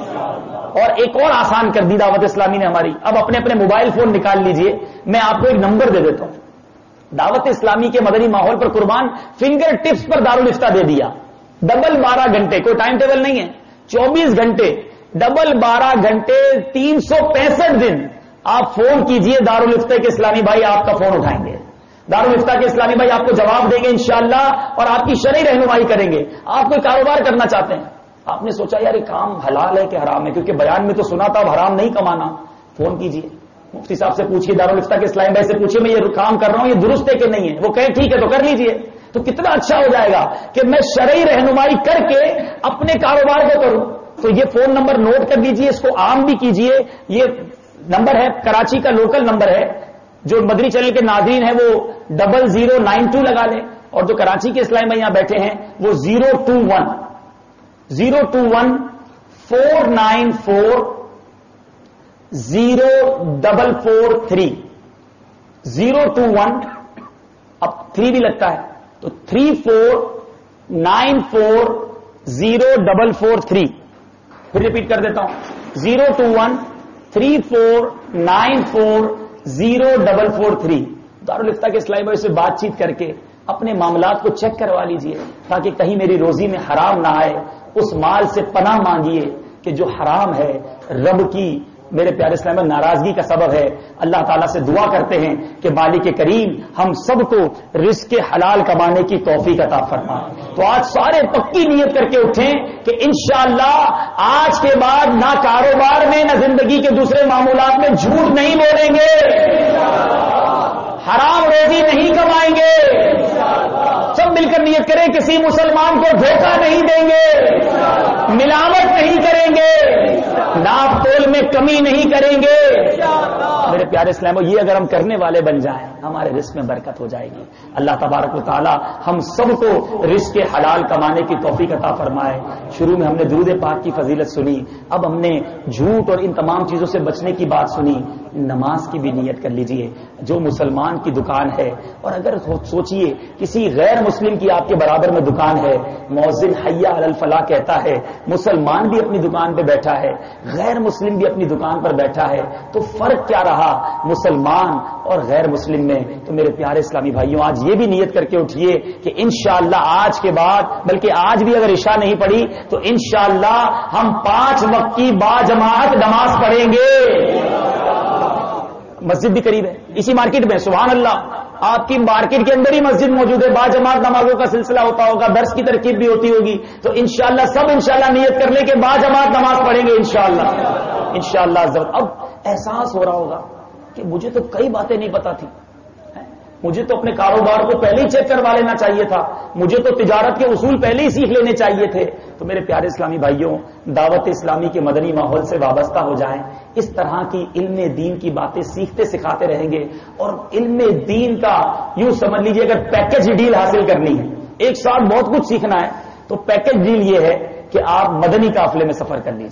اور ایک اور آسان کر دی دعوت اسلامی نے ہماری. اب اپنے اپنے موبائل فون نکال لیجئے، میں آپ کو ایک نمبر دے دیتا ہوں. دعوت اسلامی کے مدنی ماحول پر قربان فنگر ٹپس پر دارالفتہ دے دیا. ڈبل بارہ گھنٹے، کوئی ٹائم ٹیبل نہیں ہے، چوبیس گھنٹے ڈبل بارہ گھنٹے تین سو پینسٹھ دن آپ فون کیجئے، دارالفتہ کے اسلامی بھائی آپ کا فون اٹھائیں گے. دارالفتہ کے اسلامی بھائی آپ کو جواب دیں گے انشاءاللہ اور آپ کی شرعی رہنمائی کریں گے. آپ کوئی کاروبار کرنا چاہتے ہیں، آپ نے سوچا یار یہ کام حلال ہے کہ حرام ہے، کیونکہ بیان میں تو سنا تھا اب حرام نہیں کمانا. فون کیجئے، مفتی صاحب سے پوچھیے، دارالفتہ کے اسلامی بھائی سے پوچھیے میں یہ کام کر رہا ہوں یہ درست ہے کہ نہیں ہے. وہ کہیں ٹھیک ہے تو کر لیجئے. تو کتنا اچھا ہو جائے گا کہ میں شرعی رہنمائی کر کے اپنے کاروبار کو کروں. تو یہ فون نمبر نوٹ کر لیجئے، اس کو عام بھی کیجئے. یہ نمبر ہے کراچی کا لوکل نمبر ہے، جو مدری چینل کے ناظرین ہیں وہ ڈبل زیرو نائن ٹو لگا لیں، اور جو کراچی کے اسلامی بھائی یہاں بیٹھے ہیں وہ zero two one zero two one four nine four zero double four three zero two one اب تھری بھی لگتا ہے تو three four nine four zero double four three. پھر ریپیٹ کر دیتا ہوں، zero two one three four nine four zero double four three. دارالفتہ کے اسلامی بھائی سے بات چیت کر کے اپنے معاملات کو چیک کروا لیجئے تاکہ کہیں میری روزی میں حرام نہ آئے. اس مال سے پناہ مانگیے کہ جو حرام ہے، رب کی میرے پیارے اسلام ناراضگی کا سبب ہے. اللہ تعالیٰ سے دعا کرتے ہیں کہ مالک کریم ہم سب کو رزق حلال کمانے کی توفیق عطا فرمائے. تو آج سارے پکی نیت کر کے اٹھیں کہ انشاءاللہ آج کے بعد نہ کاروبار میں نہ زندگی کے دوسرے معمولات میں جھوٹ نہیں بولیں گے، حرام روزی نہیں کمائیں گے. سب مل کر نیت کریں کسی مسلمان کو دھوکہ نہیں دیں گے، ملاوٹ نہیں کریں گے، ناپ تول میں کمی نہیں کریں گے. میرے پیارے اسلامو یہ اگر ہم کرنے والے بن جائیں ہمارے رزق میں برکت ہو جائے گی. اللہ تبارک و تعالی ہم سب کو رزق حلال کمانے کی توفیق عطا فرمائے. شروع میں ہم نے درود پاک کی فضیلت سنی، اب ہم نے جھوٹ اور ان تمام چیزوں سے بچنے کی بات سنی. نماز کی بھی نیت کر لیجئے. جو مسلمان کی دکان ہے، اور اگر سوچئے کسی غیر مسلم کی آپ کے برابر میں دکان ہے، مؤذن حی علی الفلاح کہتا ہے، مسلمان بھی اپنی دکان پہ بیٹھا ہے، غیر مسلم بھی اپنی دکان پر بیٹھا ہے، تو فرق کیا رہا مسلمان اور غیر مسلم میں؟ تو میرے پیارے اسلامی بھائیوں آج یہ بھی نیت کر کے اٹھیے کہ انشاءاللہ آج کے بعد، بلکہ آج بھی اگر عشاء نہیں پڑھی تو انشاءاللہ ہم پانچ وقت کی باجماعت نماز پڑھیں گے. مسجد بھی قریب ہے، اسی مارکیٹ میں. سبحان اللہ، آپ کی مارکیٹ کے اندر ہی مسجد موجود ہے. باجماعت نمازوں کا سلسلہ ہوتا ہوگا، درس کی ترکیب بھی ہوتی ہوگی. تو انشاءاللہ سب انشاءاللہ نیت کر لیں کہ باجماعت نماز پڑھیں گے انشاءاللہ انشاءاللہ. اب احساس ہو رہا ہوگا کہ مجھے تو کئی باتیں نہیں پتا تھی، مجھے تو اپنے کاروبار کو پہلے ہی چیک کروا لینا چاہیے تھا، مجھے تو تجارت کے اصول پہلے ہی سیکھ لینے چاہیے تھے. تو میرے پیارے اسلامی بھائیوں دعوت اسلامی کے مدنی ماحول سے وابستہ ہو جائیں. اس طرح کی علم دین کی باتیں سیکھتے سکھاتے رہیں گے. اور علم دین کا یوں سمجھ لیجئے اگر پیکج ڈیل حاصل کرنی ہے، ایک ساتھ بہت کچھ سیکھنا ہے، تو پیکج ڈیل یہ ہے کہ آپ مدنی قافلے میں سفر کر لیجئے.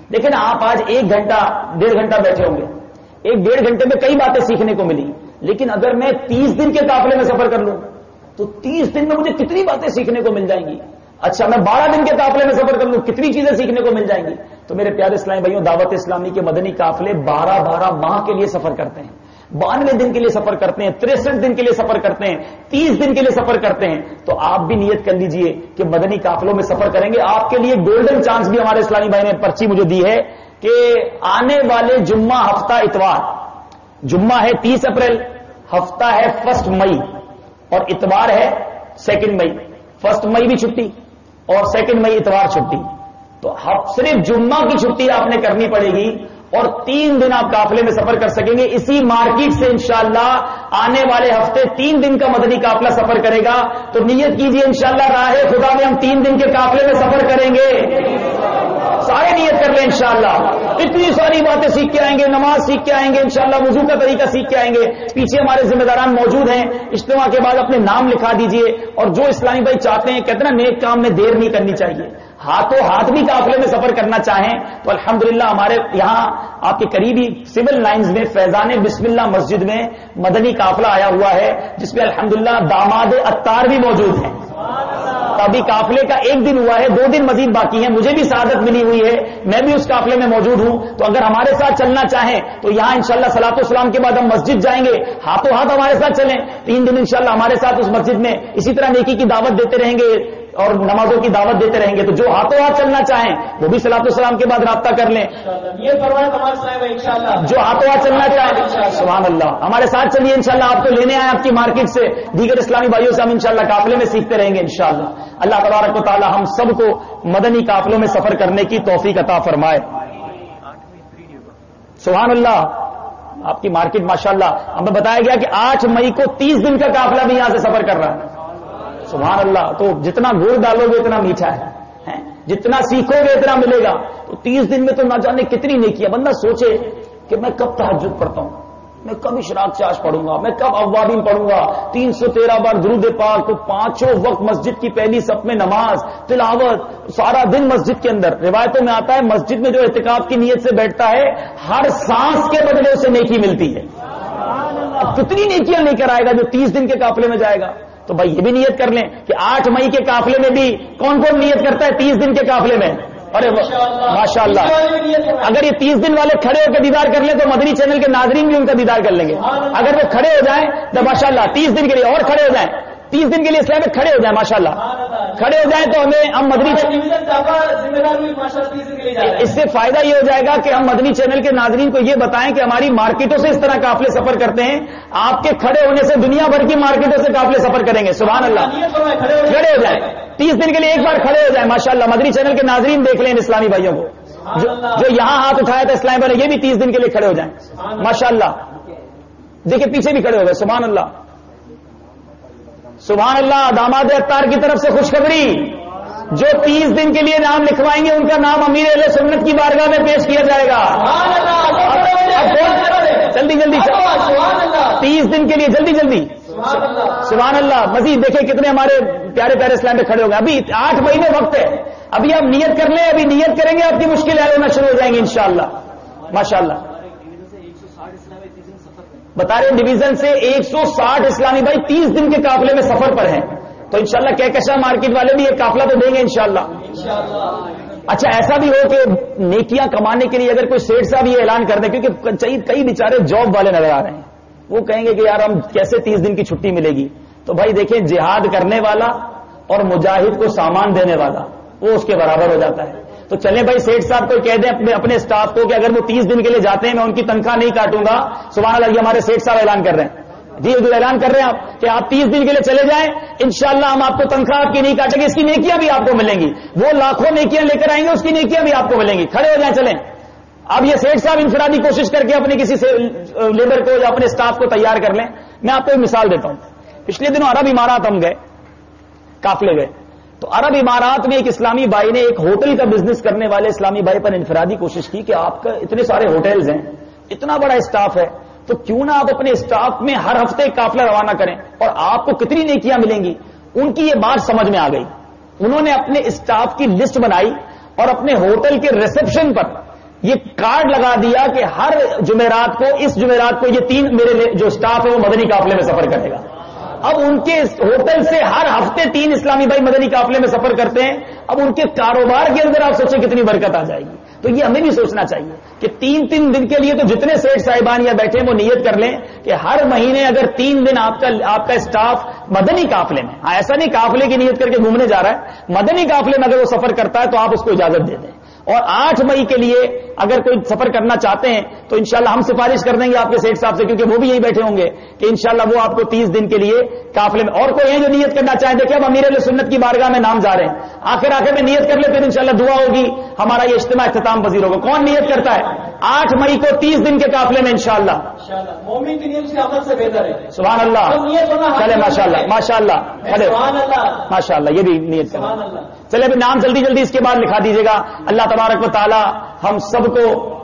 دیکھیں نا آپ آج ایک گھنٹہ ڈیڑھ گھنٹہ بیٹھے ہوں گے, ایک ڈیڑھ گھنٹے میں کئی باتیں سیکھنے کو ملی, لیکن اگر میں تیس دن کے قافلے میں سفر کر لوں تو تیس دن میں مجھے کتنی باتیں سیکھنے کو مل جائیں گی. اچھا میں بارہ دن کے قافلے میں سفر کر لوں کتنی چیزیں سیکھنے کو مل جائیں گی. تو میرے پیارے اسلامی بھائیوں, دعوت اسلامی کے مدنی قافلے بارہ بارہ ماہ کے لیے سفر کرتے ہیں, بانوے دن کے لیے سفر کرتے ہیں, تریسٹھ دن کے لیے سفر کرتے ہیں, تیس دن کے لیے سفر کرتے ہیں. تو آپ بھی نیت کر لیجئے کہ مدنی قافلوں میں سفر کریں گے. آپ کے لیے گولڈن چانس بھی ہمارے اسلامی بھائی نے پرچی مجھے دی ہے کہ آنے والے جمعہ ہفتہ اتوار, جمعہ ہے تیس اپریل, ہفتہ ہے فرسٹ مئی اور اتوار ہے سیکنڈ مئی. فرسٹ مئی بھی چھٹی اور سیکنڈ مئی اتوار چھٹی, تو صرف جمعہ کی چھٹی آپ نے کرنی پڑے گی اور تین دن آپ قافلے میں سفر کر سکیں گے. اسی مارکیٹ سے انشاءاللہ آنے والے ہفتے تین دن کا مدنی قافلہ سفر کرے گا. تو نیت کیجئے انشاءاللہ راہ خدا میں ہم تین دن کے قافلے میں سفر کریں گے. سارے نیت کر لیں انشاءاللہ. اتنی ساری باتیں سیکھ کے آئیں گے, نماز سیکھ کے آئیں گے انشاءاللہ, وضو کا طریقہ سیکھ کے آئیں گے. پیچھے ہمارے ذمہ داران موجود ہیں, اجتماع کے بعد اپنے نام لکھا دیجئے. اور جو اسلامی بھائی چاہتے ہیں کہتے ہیں نیک کام میں دیر نہیں کرنی چاہیے, ہاتھوں ہاتھ بھی قافلے میں سفر کرنا چاہیں تو الحمدللہ ہمارے یہاں آپ کے قریبی سول لائنز میں فیضان بسم اللہ مسجد میں مدنی قافلہ آیا ہوا ہے, جس میں الحمدللہ داماد عطار بھی موجود ہیں. ابھی قافلے کا ایک دن ہوا ہے, دو دن مزید باقی ہیں. مجھے بھی سعادت ملی ہوئی ہے, میں بھی اس قافلے میں موجود ہوں. تو اگر ہمارے ساتھ چلنا چاہیں تو یہاں انشاءاللہ صلاۃ والسلام کے بعد ہم مسجد جائیں گے, ہاتھوں ہاتھ ہمارے ساتھ چلیں. تین دن انشاءاللہ ہمارے ساتھ اس مسجد میں اسی طرح نیکی کی دعوت دیتے رہیں گے اور نمازوں کی دعوت دیتے رہیں گے. تو جو ہاتھوں ہاتھ چلنا چاہیں وہ بھی صلاۃ والسلام کے بعد رابطہ کر لیں. جو ہاتھوں ہاتھ چلنا چاہیں سبحان اللہ ہمارے ساتھ چلیے انشاءاللہ. آپ کو لینے آئے آپ کی مارکیٹ سے, دیگر اسلامی بھائیوں سے ہم انشاءاللہ قافلے میں سیکھتے رہیں گے انشاءاللہ. اللہ تبارک و تعالی ہم سب کو مدنی قافلوں میں سفر کرنے کی توفیق عطا فرمائے. سبحان اللہ. آپ کی مارکیٹ ماشاءاللہ ہمیں بتایا گیا کہ آٹھ مئی کو تیس دن کا قافلہ بھی یہاں سے سفر کر رہا ہے. سبحان اللہ. تو جتنا گڑ ڈالو گے اتنا میٹھا ہے, جتنا سیکھو گے اتنا ملے گا. تو تیس دن میں تو نہ جانے کتنی نیکیاں. بندہ سوچے کہ میں کب تہجد پڑھتا ہوں, میں کب اشراق چاش پڑھوں گا, میں کب اوابین پڑھوں گا, تین سو تیرہ بار درود پاک, تو پانچوں وقت مسجد کی پہلی صف میں نماز تلاوت, سارا دن مسجد کے اندر. روایتوں میں آتا ہے مسجد میں جو اعتکاف کی نیت سے بیٹھتا ہے ہر سانس کے بدلے اسے نیکی ملتی ہے. اب کتنی نیکیاں لے کر آئے گا جو تیس دن کے قافلے میں جائے گا. تو بھائی یہ بھی نیت کر لیں کہ آٹھ مئی کے قافلے میں بھی کون کون نیت کرتا ہے تیس دن کے قافلے میں. ارے ماشاء اللہ, اگر یہ تیس دن والے کھڑے ہو کے دیدار کر لیں تو مدنی چینل کے ناظرین بھی ان کا دیدار کر لیں گے. اگر وہ کھڑے ہو جائیں تو ماشاء اللہ تیس دن کے لیے اور کھڑے ہو جائیں, تیس دن کے لیے اسلام میں کھڑے ہو جائیں ماشاء اللہ, کھڑے ہو جائیں تو ہمیں ہم مدنی اس سے فائدہ یہ ہو جائے گا کہ ہم مدنی چینل کے ناظرین کو یہ بتائیں کہ ہماری مارکیٹوں سے اس طرح قافلے سفر کرتے ہیں. آپ کے کھڑے ہونے سے دنیا بھر کی مارکیٹوں سے قافلے سفر کریں گے. سبحان اللہ. کھڑے ہو جائیں تیس دن کے لیے, ایک بار کھڑے ہو جائیں ماشاء اللہ. مدنی چینل کے ناظرین دیکھ لیں اسلامی بھائیوں کو جو یہاں ہاتھ اٹھایا تھا اسلامی بھائی, یہ بھی تیس دن کے لیے کھڑے ہو جائیں ماشاء اللہ. دیکھیں پیچھے بھی کھڑے ہو گئے. سبحان اللہ سبحان اللہ. داماد عطار کی طرف سے خوشخبری, جو تیس دن کے لیے نام لکھوائیں گے ان کا نام امیر اہل سنت کی بارگاہ میں پیش کیا جائے گا. جلدی جلدی تیس دن کے لیے جلدی جلدی. سبحان اللہ. مزید دیکھیں کتنے ہمارے پیارے پیارے اسلام میں کھڑے ہو گئے. ابھی آٹھ مہینے وقت ہے, ابھی آپ نیت کر لیں, ابھی نیت کریں گے آپ کی مشکل حل ہونا شروع ہو جائیں گی انشاءاللہ ماشاء اللہ. بتا رہے ڈویژن سے ایک سو ساٹھ اسلامی بھائی تیس دن کے قافلے میں سفر پر ہیں. تو انشاءاللہ کہکشاں مارکیٹ والے بھی ایک قافلہ تو دیں گے انشاءاللہ. اچھا ایسا بھی ہو کہ نیکیاں کمانے کے لیے اگر کوئی سیٹ صاحب یہ اعلان کر دیں, کیونکہ کئی بیچارے جاب والے نظر آ رہے ہیں, وہ کہیں گے کہ یار ہم کیسے تیس دن کی چھٹی ملے گی. تو بھائی دیکھیں جہاد کرنے والا اور مجاہد کو سامان دینے والا وہ اس کے برابر ہو جاتا ہے. تو چلیں بھائی سیٹ صاحب کو کہہ دیں اپنے اپنے اسٹاف کو کہ اگر وہ تیس دن کے لیے جاتے ہیں میں ان کی تنخواہ نہیں کاٹوں گا. سبحان اللہ. یہ ہمارے سیٹ صاحب اعلان کر رہے ہیں, جی جو اعلان کر رہے ہیں آپ کہ آپ تیس دن کے لیے چلے جائیں انشاءاللہ ہم آپ کو تنخواہ آپ کی نہیں کاٹیں گے, اس کی نیکیاں بھی آپ کو ملیں گی. وہ لاکھوں نیکیاں لے کر آئیں گے, اس کی نیکیاں بھی آپ کو ملیں گی. کھڑے ہو جائیں چلیں. اب یہ سیٹ صاحب انفرادی کوشش کر کے اپنے کسی لیبر کو یا اپنے اسٹاف کو تیار کر لیں. میں آپ کو ایک مثال دیتا ہوں. پچھلے دنوں عرب امارات ہم گئے, قافلے گئے, تو عرب امارات میں ایک اسلامی بھائی نے ایک ہوٹل کا بزنس کرنے والے اسلامی بھائی پر انفرادی کوشش کی کہ آپ کا اتنے سارے ہوٹلز ہیں, اتنا بڑا اسٹاف ہے, تو کیوں نہ آپ اپنے اسٹاف میں ہر ہفتے ایک قافلہ روانہ کریں اور آپ کو کتنی نیکیاں ملیں گی. ان کی یہ بات سمجھ میں آ گئی. انہوں نے اپنے اسٹاف کی لسٹ بنائی اور اپنے ہوٹل کے ریسپشن پر یہ کارڈ لگا دیا کہ ہر جمعرات کو اس جمعرات کو یہ تین میرے جو سٹاف ہے وہ مدنی قافلے میں سفر کرے گا. اب ان کے ہوٹل سے ہر ہفتے تین اسلامی بھائی مدنی قافلے میں سفر کرتے ہیں. اب ان کے کاروبار کے اندر آپ سوچیں کتنی برکت آ جائے گی. تو یہ ہمیں بھی سوچنا چاہیے کہ تین تین دن کے لیے تو جتنے سیٹ صاحبان یا بیٹھے وہ نیت کر لیں کہ ہر مہینے اگر تین دن آپ کا آپ کا اسٹاف مدنی قافلے میں, ہاں ایسا نہیں قافلے کی نیت کر کے گھومنے جا رہا ہے, مدنی قافلے میں اگر وہ سفر کرتا ہے تو آپ اس کو اجازت دے دیں. اور آٹھ مئی کے لیے اگر کوئی سفر کرنا چاہتے ہیں تو انشاءاللہ ہم سفارش کر دیں گے آپ کے سیٹ صاحب سے, کیونکہ وہ بھی یہیں بیٹھے ہوں گے, کہ انشاءاللہ وہ آپ کو تیس دن کے لیے قافلے میں. اور کوئی ہے جو نیت کرنا چاہیں, دیکھیں اب امیر علیہ سنت کی بارگاہ میں نام جا رہے ہیں, آخر آخر میں نیت کر لے, پھر انشاءاللہ دعا ہوگی, ہمارا یہ اجتماع اختتام پذیر ہوگا. کون نیت کرتا ہے آٹھ مئی کو تیس دن کے قافلے میں انشاءاللہ؟ مومن کی نیت سے عمل سے بہتر ہے. سبحان اللہ. چلے ماشاء اللہ ماشاء اللہ ماشاء اللہ, یہ بھی نیت کرنا. چلے ابھی نام جلدی جلدی اس کے بعد لکھا دیجیے گا. اللہ تبارک و تعالی ہم سب کو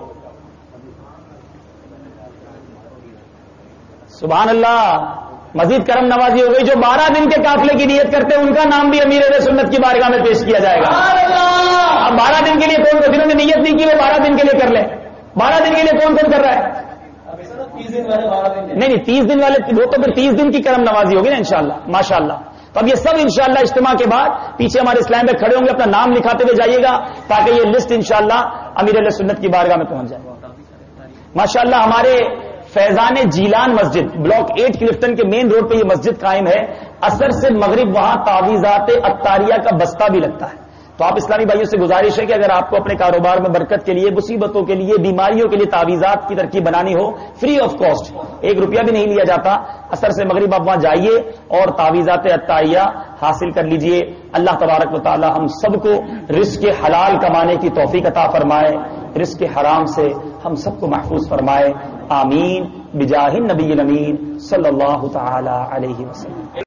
سبحان اللہ مزید کرم نوازی ہو گئی. جو بارہ دن کے قافلے کی نیت کرتے ہیں ان کا نام بھی امیر علیہ سنت کی بارگاہ میں پیش کیا جائے گا. اب بارہ دن کے لیے کون کون, جنہوں نے نیت نہیں کی وہ بارہ دن کے لیے کر لیں. بارہ دن کے لیے کون کون کر رہا ہے؟ نہیں نہیں تیس دن والے وہ تو پھر تیس دن کی کرم نوازی ہوگی نا انشاءاللہ ماشاء اللہ. تو اب یہ سب انشاءاللہ اجتماع کے بعد پیچھے ہمارے اسلام میں کھڑے ہوں گے, اپنا نام لکھاتے ہوئے جائیے گا تاکہ یہ لسٹ انشاءاللہ امیر علیہ سنت کی بارگاہ میں پہنچ جائے. ماشاءاللہ ہمارے فیضان جیلان مسجد بلاک ایٹ کلفٹن کے مین روڈ پہ یہ مسجد قائم ہے. اثر سے مغرب وہاں تعویذات عطاریہ کا بستہ بھی لگتا ہے. تو آپ اسلامی بھائیوں سے گزارش ہے کہ اگر آپ کو اپنے کاروبار میں برکت کے لیے, مصیبتوں کے لیے, بیماریوں کے لیے تعویذات کی ترکیب بنانی ہو, فری آف کاسٹ, ایک روپیہ بھی نہیں لیا جاتا. اثر سے مغرب آپ وہاں جائیے اور تعویذات عطاریہ حاصل کر لیجئے. اللہ تبارک و تعالی ہم سب کو رزق حلال کمانے کی توفیق عطا فرمائے, رزق حرام سے ہم سب کو محفوظ فرمائے. آمین بجاہ النبی الامین صلی اللہ تعالی علیہ وسلم.